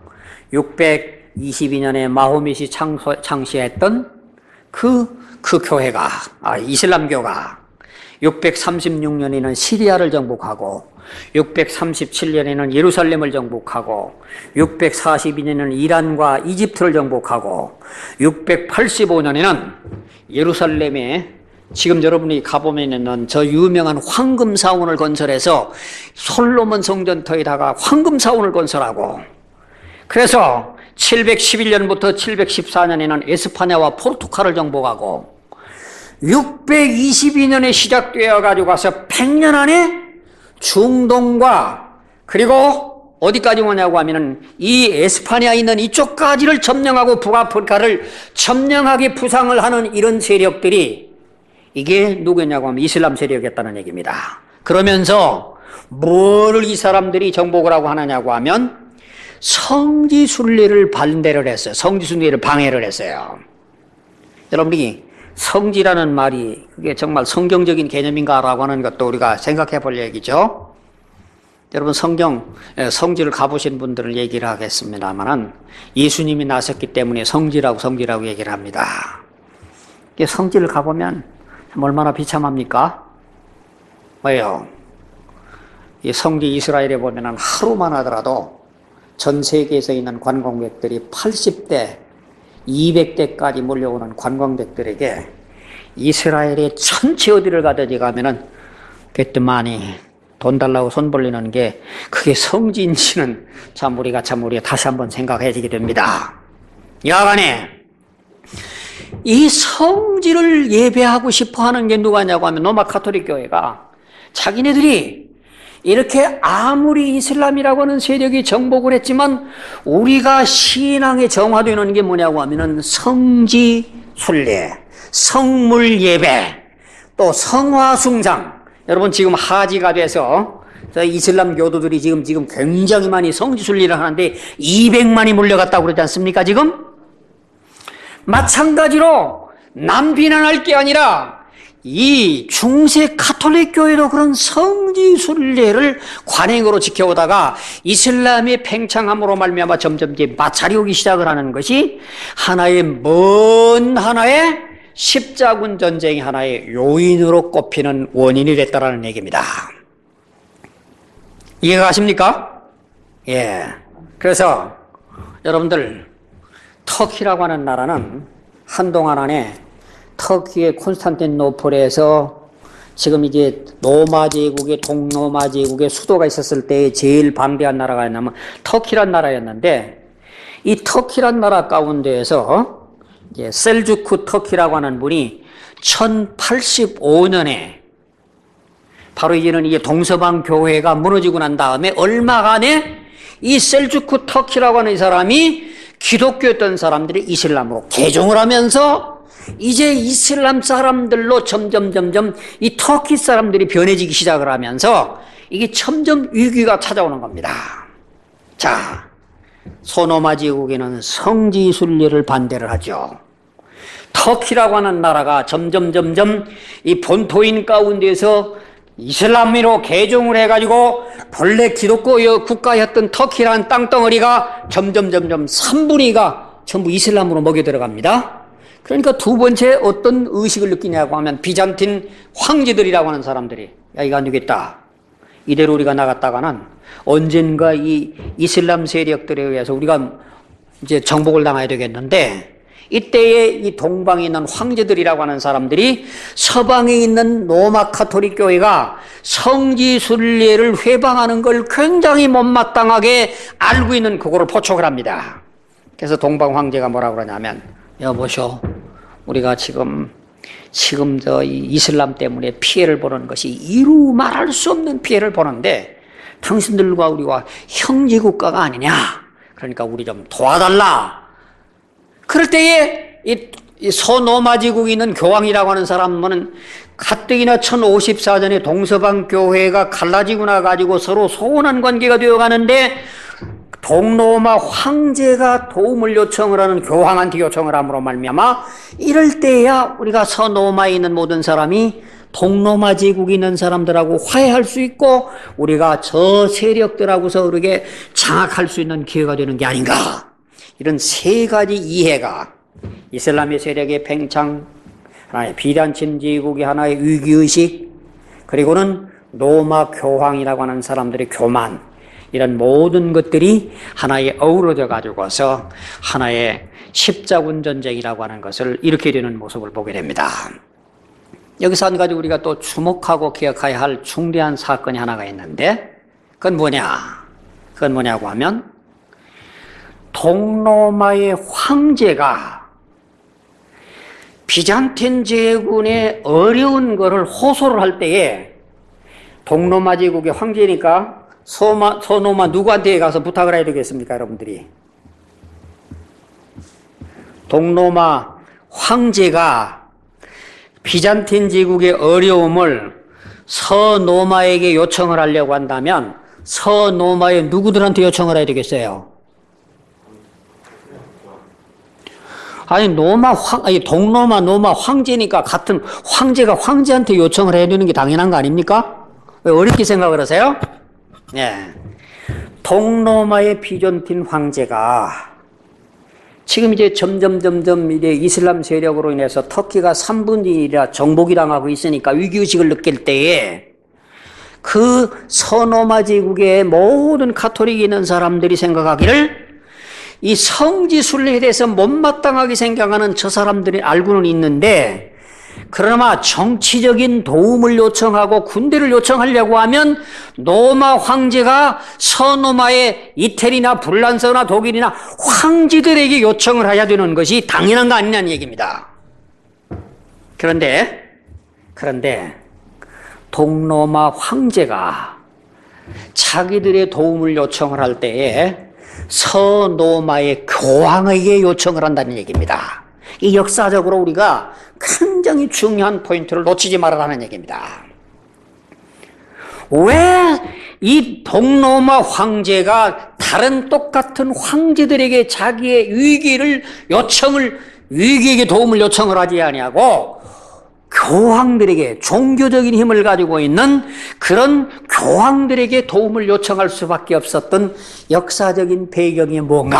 육백이십이 년에 마호멧이 창시했던 그, 그 교회가, 아, 이슬람교가 육백삼십육 년에는 시리아를 정복하고 육백삼십칠 년에는 예루살렘을 정복하고 육백사십이 년에는 이란과 이집트를 정복하고 육백팔십오 년에는 예루살렘에 지금 여러분이 가보면 있는 저 유명한 황금사원을 건설해서 솔로몬 성전터에다가 황금사원을 건설하고, 그래서 칠백십일 년부터 칠백십사 년에는 에스파냐와 포르투갈을 정복하고 육백이십이 년에 시작되어 가지고 가서 백 년 안에 중동과 그리고 어디까지 오냐고 하면은 이 에스파냐에 있는 이쪽까지를 점령하고 북아프리카를 점령하게 부상을 하는 이런 세력들이 이게 누구냐고 하면 이슬람 세력이었다는 얘기입니다. 그러면서 뭘 이 사람들이 정복을 하고 하느냐고 하면 성지 순례를 반대를 했어요. 성지 순례를 방해를 했어요. 여러분이 성지라는 말이 그게 정말 성경적인 개념인가라고 하는 것도 우리가 생각해 볼 얘기죠. 여러분 성경 성지를 가보신 분들을 얘기를 하겠습니다만은 예수님이 나섰기 때문에 성지라고 성지라고 얘기를 합니다. 성지를 가보면 얼마나 비참합니까? 왜요? 이 성지 이스라엘에 보면은 하루만 하더라도 전 세계에서 있는 관광객들이 팔십 대, 이백 대까지 몰려오는 관광객들에게 이스라엘의 전체 어디를 가든지 가면은 그때만이 돈 달라고 손 벌리는 게 그게 성지인지는 참 우리가 참 우리가 다시 한번 생각해지게 됩니다. 여하간에 이 성지를 예배하고 싶어 하는 게 누가냐고 하면 로마 가톨릭 교회가 자기네들이 이렇게 아무리 이슬람이라고 하는 세력이 정복을 했지만 우리가 신앙에 정화되는 게 뭐냐고 하면은 성지 순례, 성물 예배, 또 성화 숭상. 여러분 지금 하지가 돼서 이슬람 교도들이 지금 지금 굉장히 많이 성지 순례를 하는데 이백만이 몰려갔다고 그러지 않습니까 지금? 마찬가지로 남 비난할 게 아니라 이 중세 가톨릭 교회도 그런 성지 순례를 관행으로 지켜오다가 이슬람의 팽창함으로 말미암아 점점 이제 마찰이 오기 시작을 하는 것이 하나의 먼 하나의 십자군 전쟁이 하나의 요인으로 꼽히는 원인이 됐다라는 얘기입니다. 이해가 가십니까? 예. 그래서 여러분들 터키라고 하는 나라는 한동안 안에 터키의 콘스탄티노플에서 지금 이제 로마 제국의 동로마 제국의 수도가 있었을 때 제일 방대한 나라가 있냐면 터키란 나라였는데 이 터키란 나라 가운데에서 이제 셀주크 터키라고 하는 분이 천팔십오 년에 바로 이제는 이게 동서방 교회가 무너지고 난 다음에 얼마간에 이 셀주크 터키라고 하는 이 사람이 기독교였던 사람들이 이슬람으로 개종을 하면서 이제 이슬람 사람들로 점점 점점 이 터키 사람들이 변해지기 시작을 하면서 이게 점점 위기가 찾아오는 겁니다. 자, 소노마 제국에는 성지 순례를 반대를 하죠. 터키라고 하는 나라가 점점 점점 이 본토인 가운데서 이슬람으로 개종을 해가지고 본래 기독교 국가였던 터키라는 땅덩어리가 점점 점점 삼분의 이가 전부 이슬람으로 먹여 들어갑니다. 그러니까 두 번째 어떤 의식을 느끼냐고 하면 비잔틴 황제들이라고 하는 사람들이 야 이거 안 되겠다. 이대로 우리가 나갔다가는 언젠가 이 이슬람 세력들에 의해서 우리가 이제 정복을 당해야 되겠는데 이때에 이 동방에 있는 황제들이라고 하는 사람들이 서방에 있는 로마 가톨릭 교회가 성지 순례를 회방하는 걸 굉장히 못마땅하게 알고 있는 그거를 포촉을 합니다. 그래서 동방 황제가 뭐라고 그러냐면 여보쇼 우리가 지금 지금 저 이슬람 때문에 피해를 보는 것이 이루 말할 수 없는 피해를 보는데 당신들과 우리와 형제국가가 아니냐. 그러니까 우리 좀 도와달라. 그럴 때에 이 서노마지국에 있는 교황이라고 하는 사람은 가뜩이나 천오십사 년에 동서방 교회가 갈라지고 나가지고 서로 소원한 관계가 되어가는데 동로마 황제가 도움을 요청을 하는 교황한테 요청을 함으로 말미암아 이럴 때야 우리가 서노마에 있는 모든 사람이 동로마 제국에 있는 사람들하고 화해할 수 있고 우리가 저 세력들하고서 그렇게 장악할 수 있는 기회가 되는 게 아닌가. 이런 세 가지 이해가 이슬람의 세력의 팽창, 하나의 비단친 제국의 하나의 위기의식, 그리고는 로마 교황이라고 하는 사람들의 교만, 이런 모든 것들이 하나에 어우러져 가지고서 하나의 십자군 전쟁이라고 하는 것을 일으키게 되는 모습을 보게 됩니다. 여기서 한 가지 우리가 또 주목하고 기억해야 할 중대한 사건이 하나가 있는데 그건 뭐냐? 그건 뭐냐고 하면 동로마의 황제가 비잔틴 제국의 어려운 것을 호소를 할 때에 동로마 제국의 황제니까 소마, 소노마 누구한테 가서 부탁을 해야 되겠습니까, 여러분들이? 동로마 황제가 비잔틴 제국의 어려움을 서노마에게 요청을 하려고 한다면 서노마의 누구들한테 요청을 해야 되겠어요? 아니, 노마 황, 아니, 동로마, 노마 황제니까 같은 황제가 황제한테 요청을 해야 되는 게 당연한 거 아닙니까? 왜 어렵게 생각을 하세요? 예. 동로마의 비존틴 황제가 지금 이제 점점 점점 이제 이슬람 세력으로 인해서 터키가 삼분의 일이라 정복이 당하고 있으니까 위기의식을 느낄 때에 그 서노마 제국의 모든 가톨릭이 있는 사람들이 생각하기를 이 성지순례에 대해서 못마땅하게 생각하는 저 사람들이 알고는 있는데 그러나 정치적인 도움을 요청하고 군대를 요청하려고 하면 노마 황제가 서노마의 이태리나 불란서나 독일이나 황제들에게 요청을 해야 되는 것이 당연한 거 아니냐는 얘기입니다. 그런데 그런데 동로마 황제가 자기들의 도움을 요청을 할 때에 서노마의 교황에게 요청을 한다는 얘기입니다. 이 역사적으로 우리가 굉장히 중요한 포인트를 놓치지 말아라는 얘기입니다. 왜 이 동로마 황제가 다른 똑같은 황제들에게 자기의 위기를 요청을 위기에게 도움을 요청을 하지 아니하고 교황들에게 종교적인 힘을 가지고 있는 그런 교황들에게 도움을 요청할 수밖에 없었던 역사적인 배경이 뭔가?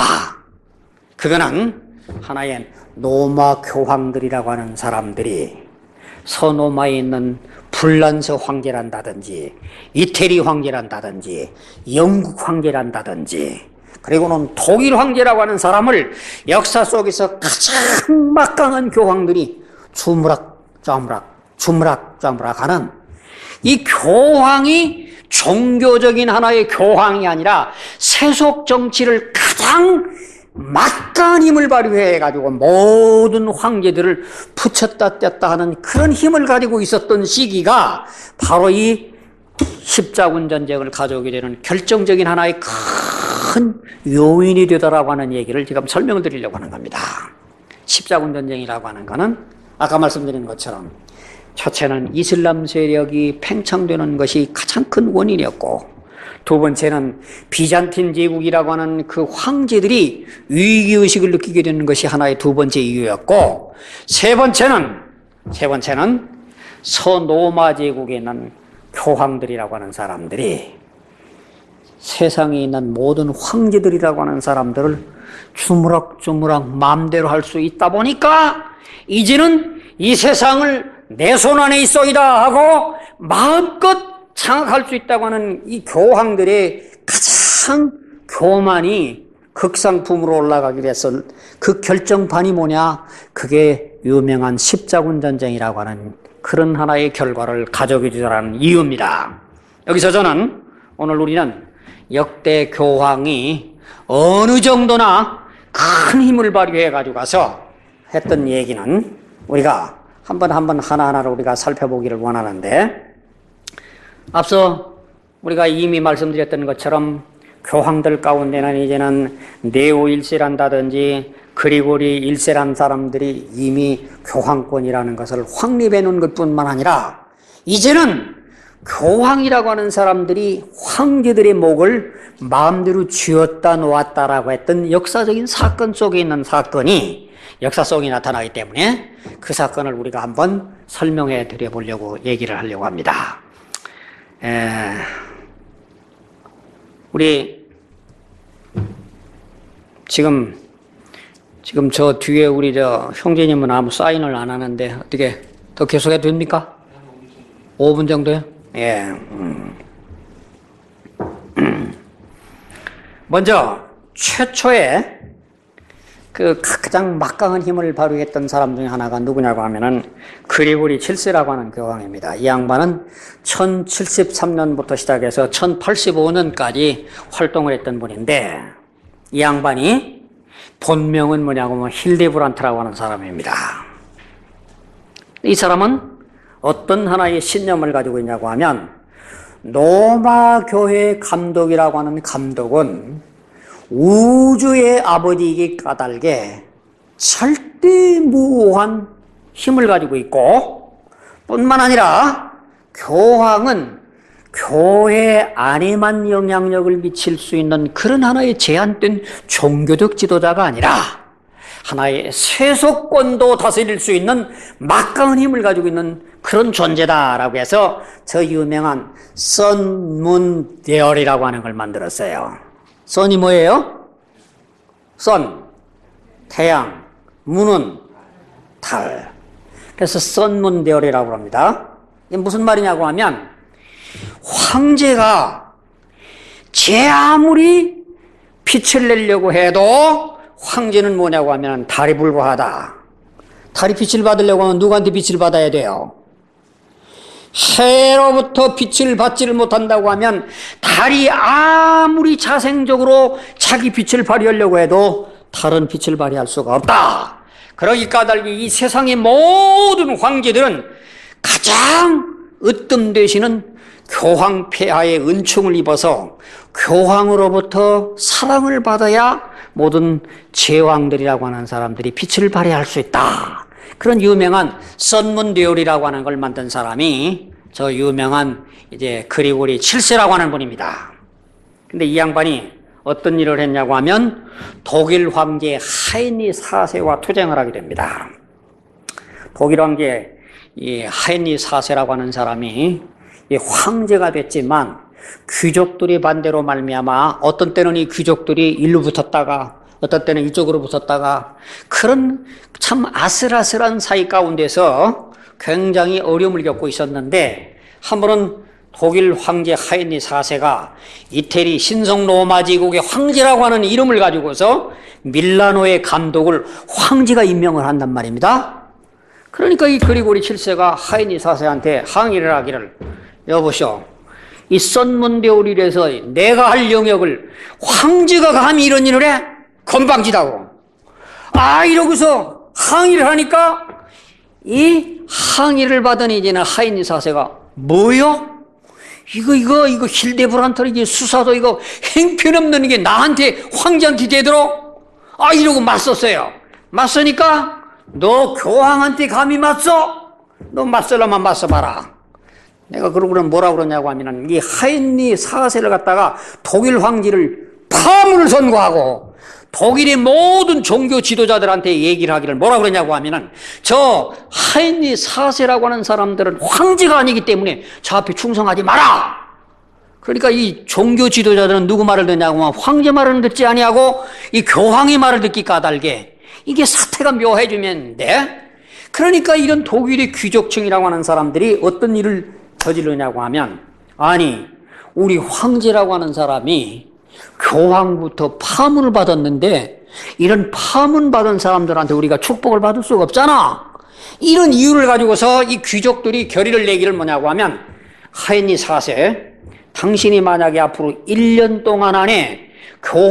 그거는 하나의 노마 교황들이라고 하는 사람들이 서노마에 있는 불란서 황제란다든지 이태리 황제란다든지 영국 황제란다든지 그리고는 독일 황제라고 하는 사람을 역사 속에서 가장 막강한 교황들이 주무락 좌무락 주무락 좌무락 하는 이 교황이 종교적인 하나의 교황이 아니라 세속 정치를 가장 막강한 힘을 발휘해 가지고 모든 황제들을 붙였다 뗐다 하는 그런 힘을 가지고 있었던 시기가 바로 이 십자군 전쟁을 가져오게 되는 결정적인 하나의 큰 요인이 되더라고 하는 얘기를 지금 설명을 드리려고 하는 겁니다. 십자군 전쟁이라고 하는 것은 아까 말씀드린 것처럼 첫째는 이슬람 세력이 팽창되는 것이 가장 큰 원인이었고 두 번째는 비잔틴 제국이라고 하는 그 황제들이 위기의식을 느끼게 되는 것이 하나의 두 번째 이유였고 세 번째는 세 번째는 서노마 제국에 있는 교황들이라고 하는 사람들이 세상에 있는 모든 황제들이라고 하는 사람들을 주무락주무락 마음대로 할 수 있다 보니까 이제는 이 세상을 내 손 안에 있어이다 하고 마음껏 장악할 수 있다고 하는 이 교황들의 가장 교만이 극상품으로 올라가게 돼서 그 결정판이 뭐냐? 그게 유명한 십자군 전쟁이라고 하는 그런 하나의 결과를 가져오게 되라는 이유입니다. 여기서 저는 오늘 우리는 역대 교황이 어느 정도나 큰 힘을 발휘해 가지고 가서 했던 얘기는 우리가 한번 한번 하나하나를 우리가 살펴보기를 원하는데, 앞서 우리가 이미 말씀드렸던 것처럼 교황들 가운데는 이제는 네오 일 세란다든지 그리고리 일 세란 사람들이 이미 교황권이라는 것을 확립해 놓은 것뿐만 아니라 이제는 교황이라고 하는 사람들이 황제들의 목을 마음대로 쥐었다 놓았다라고 했던 역사적인 사건 속에 있는 사건이 역사 속에 나타나기 때문에 그 사건을 우리가 한번 설명해 드려 보려고 얘기를 하려고 합니다. 에, 우리 지금 지금 저 뒤에 우리 저 형제님은 아무 사인을 안 하는데 어떻게 더 계속해도 됩니까? 오 분 정도요? 예. 음. 먼저 최초에 그 가장 막강한 힘을 발휘했던 사람 중에 하나가 누구냐고 하면은 그리고리 칠 세라고 하는 교황입니다. 이 양반은 천칠십삼 년부터 시작해서 천팔십오 년까지 활동을 했던 분인데, 이 양반이 본명은 뭐냐고 하면 힐데브란트라고 하는 사람입니다. 이 사람은 어떤 하나의 신념을 가지고 있냐고 하면, 로마 교회 감독이라고 하는 감독은 우주의 아버지에게 까닭에 절대무오한 힘을 가지고 있고, 뿐만 아니라 교황은 교회 안에만 영향력을 미칠 수 있는 그런 하나의 제한된 종교적 지도자가 아니라 하나의 세속권도 다스릴 수 있는 막강한 힘을 가지고 있는 그런 존재다라고 해서 저 유명한 선문대열이라고 하는 걸 만들었어요. 선이 뭐예요? 선, 태양, 문은 달. 그래서 선문대열이라고 합니다. 이게 무슨 말이냐고 하면, 황제가 제 아무리 빛을 내려고 해도 황제는 뭐냐고 하면 달이 불과하다. 달이 빛을 받으려고 하면 누구한테 빛을 받아야 돼요? 해로부터 빛을 받지를 못한다고 하면 달이 아무리 자생적으로 자기 빛을 발휘하려고 해도 다른 빛을 발휘할 수가 없다. 그러기 까닭에 이 세상의 모든 황제들은 가장 으뜸되시는 교황 폐하의 은총을 입어서 교황으로부터 사랑을 받아야 모든 제왕들이라고 하는 사람들이 빛을 발휘할 수 있다. 그런 유명한 선문대열이라고 하는 걸 만든 사람이 저 유명한 이제 그리고리 칠 세라고 하는 분입니다. 근데 이 양반이 어떤 일을 했냐고 하면 독일 황제 하인리 사 세와 투쟁을 하게 됩니다. 독일 황제 이 하인리 사 세라고 하는 사람이 이 황제가 됐지만 귀족들이 반대로 말미암아 어떤 때는 이 귀족들이 일로 붙었다가 어떤 때는 이쪽으로 붙었다가 그런 참 아슬아슬한 사이 가운데서 굉장히 어려움을 겪고 있었는데, 한 번은 독일 황제 하인리 사 세가 이태리 신성 로마 제국의 황제라고 하는 이름을 가지고서 밀라노의 감독을 황제가 임명을 한단 말입니다. 그러니까 이 그리고리 칠 세가 하인리 사 세한테 항의를 하기를, 여보시오, 이 선문대열이라서 내가 할 영역을 황제가 감히 이런 일을 해? 건방지다고. 아, 이러고서 항의를 하니까 이 항의를 받은 이제는 하인리 사 세가 뭐요? 이거 이거 이거 힐데브란트 이게 수사도 이거 행편없는 게 나한테 황제한테 되도록, 아, 이러고 맞섰어요. 맞서니까 너 교황한테 감히 맞서? 너 맞설라만 맞서봐라. 내가 그러고는 뭐라 그러냐고 하면은 이 하인리 사 세를 갖다가 독일 황제를 파문을 선고하고 독일의 모든 종교 지도자들한테 얘기를 하기를 뭐라 그러냐고 하면은 저 하인리 사 세라고 하는 사람들은 황제가 아니기 때문에 저 앞에 충성하지 마라. 그러니까 이 종교 지도자들은 누구 말을 듣냐고 하면 황제 말을 듣지 아니하고 이 교황의 말을 듣기 까닭에 이게 사태가 묘해지면데, 그러니까 이런 독일의 귀족층이라고 하는 사람들이 어떤 일을 저지르냐고 하면, 아니 우리 황제라고 하는 사람이 교황부터 파문을 받았는데 이런 파문 받은 사람들한테 우리가 축복을 받을 수가 없잖아. 이런 이유를 가지고서 이 귀족들이 결의를 내기를 뭐냐고 하면, 하인리 사 세, 당신이 만약에 앞으로 일 년 동안 안에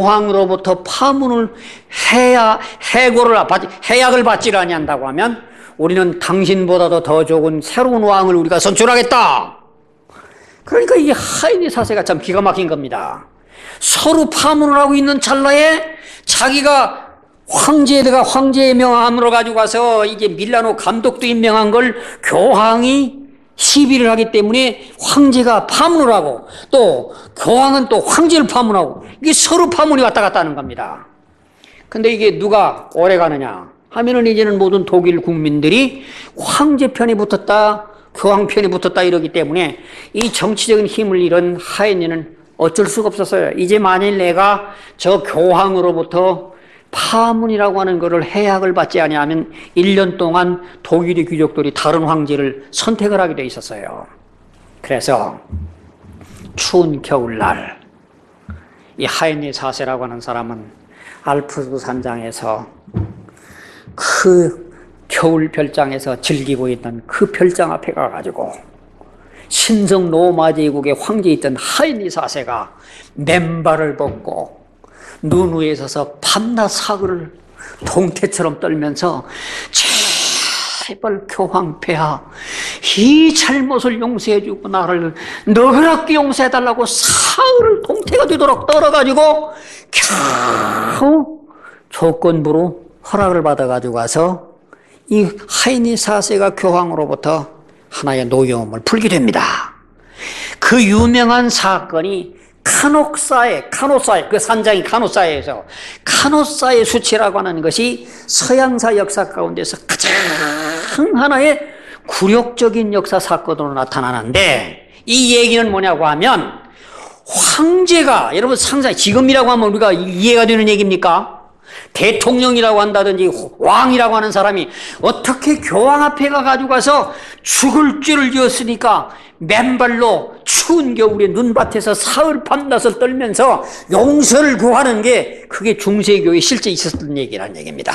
교황으로부터 파문을 해야 해고를 받 해약을 받지를 아니한다고 하면 우리는 당신보다도 더 좋은 새로운 왕을 우리가 선출하겠다. 그러니까 이 하인의 사세가 참 기가 막힌 겁니다. 서로 파문을 하고 있는 찰나에 자기가 황제에다가 황제의 명함으로 가지고 가서 이게 밀라노 감독도 임명한 걸 교황이 시비를 하기 때문에 황제가 파문을 하고 또 교황은 또 황제를 파문하고 이게 서로 파문이 왔다 갔다 하는 겁니다. 근데 이게 누가 오래 가느냐 하면은 이제는 모든 독일 국민들이 황제 편에 붙었다 교황 편에 붙었다 이러기 때문에 이 정치적인 힘을 잃은 하인리는 어쩔 수가 없었어요. 이제 만일 내가 저 교황으로부터 파문이라고 하는 것을 해약을 받지 아니하면 일 년 동안 독일의 귀족들이 다른 황제를 선택을 하게 돼 있었어요. 그래서 추운 겨울날 이 하인리 사세라고 하는 사람은 알프스 산장에서 그 겨울 별장에서 즐기고 있던 그 별장 앞에 가가지고 신성 로마 제국의 황제에 있던 하인리 사세가 맨발을 벗고 눈 위에 서서 밤낮 사그를 동태처럼 떨면서 제발 교황폐하 이 잘못을 용서해주고 나를 너그럽게 용서해달라고 사흘을 동태가 되도록 떨어가지고 겨우 조건부로 허락을 받아가지고 가서 이 하인리 사세가 교황으로부터 하나의 노여움을 풀게 됩니다. 그 유명한 사건이 카녹사의, 카노사의, 그 산장이 카노사에서 카노사의 수치라고 하는 것이 서양사 역사 가운데서 가장 하나의 굴욕적인 역사 사건으로 나타나는데 이 얘기는 뭐냐고 하면 황제가, 여러분 상상, 지금이라고 하면 우리가 이해가 되는 얘기입니까? 대통령이라고 한다든지 왕이라고 하는 사람이 어떻게 교황 앞에 가가지고 가서 죽을 죄를 지었으니까 맨발로 추운 겨울에 눈밭에서 사흘 밤낮을 떨면서 용서를 구하는 게 그게 중세교회에 실제 있었던 얘기라는 얘기입니다.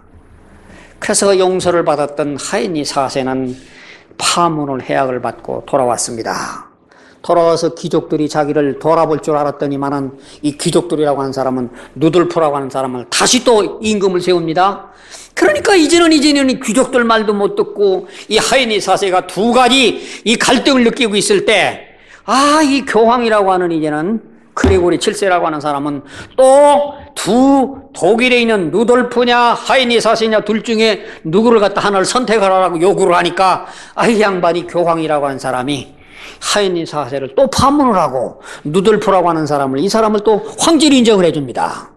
그래서 용서를 받았던 하인리 사세는 파문을 해약을 받고 돌아왔습니다. 돌아와서 귀족들이 자기를 돌아볼 줄 알았더니만은 이 귀족들이라고 하는 사람은 누들프라고 하는 사람을 다시 또 임금을 세웁니다. 그러니까 이제는 이제는 귀족들 말도 못 듣고 이 하인리 사세가 두 가지 이 갈등을 느끼고 있을 때, 아, 이 교황이라고 하는 이제는 그리고리 칠 세라고 하는 사람은 또 두 독일에 있는 누돌프냐 하인리 사세냐 둘 중에 누구를 갖다 하나를 선택하라고 요구를 하니까 아, 이 양반이 교황이라고 하는 사람이 하인리 사세를 또 파문을 하고 누돌프라고 하는 사람을 이 사람을 또 황제로 인정을 해줍니다.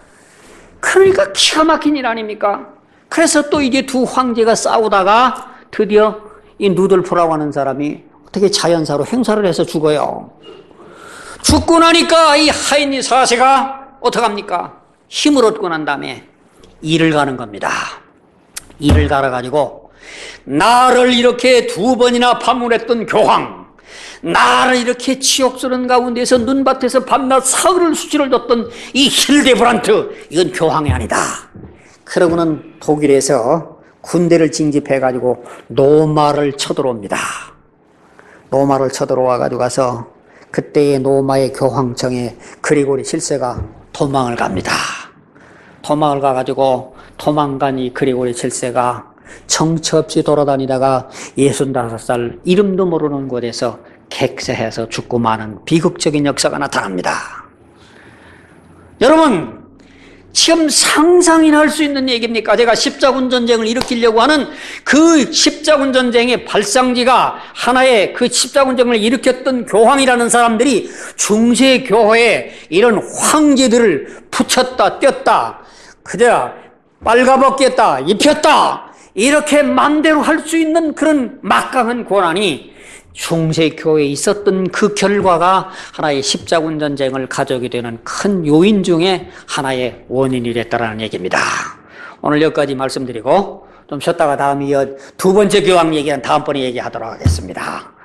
그러니까 기가 막힌 일 아닙니까? 그래서 또 이제 두 황제가 싸우다가 드디어 이 누돌프라고 하는 사람이 어떻게 자연사로 행사를 해서 죽어요. 죽고 나니까 이 하인리 사세가 어떡합니까? 힘을 얻고 난 다음에 일을 가는 겁니다. 일을 갈아가지고 나를 이렇게 두 번이나 파문했던 교황, 나를 이렇게 치욕스러운 가운데서 눈밭에서 밤낮 사흘을 수치를 뒀던 이 힐데브란트, 이건 교황이 아니다. 그러고는 독일에서 군대를 징집해가지고 노마를 쳐들어옵니다. 노마를 쳐들어와가지고 가서 그때의 노마의 교황청에 그리고리 칠 세가 도망을 갑니다. 도망을 가가지고 도망간 이 그리고리 칠 세가 정처 없이 돌아다니다가 예순다섯 살 이름도 모르는 곳에서 객세해서 죽고 마는 비극적인 역사가 나타납니다. 여러분, 지금 상상이나 할 수 있는 얘기입니까? 제가 십자군 전쟁을 일으키려고 하는 그 십자군 전쟁의 발상지가 하나의 그 십자군 전쟁을 일으켰던 교황이라는 사람들이 중세 교회에 이런 황제들을 붙였다 뗐다 그저 빨가벗겼다 입혔다 이렇게 마음대로 할 수 있는 그런 막강한 권한이 중세 교회에 있었던 그 결과가 하나의 십자군 전쟁을 가져오게 되는 큰 요인 중에 하나의 원인이 됐다는 얘기입니다. 오늘 여기까지 말씀드리고 좀 쉬었다가 다음 이어 두 번째 교황 얘기는 다음번에 얘기하도록 하겠습니다.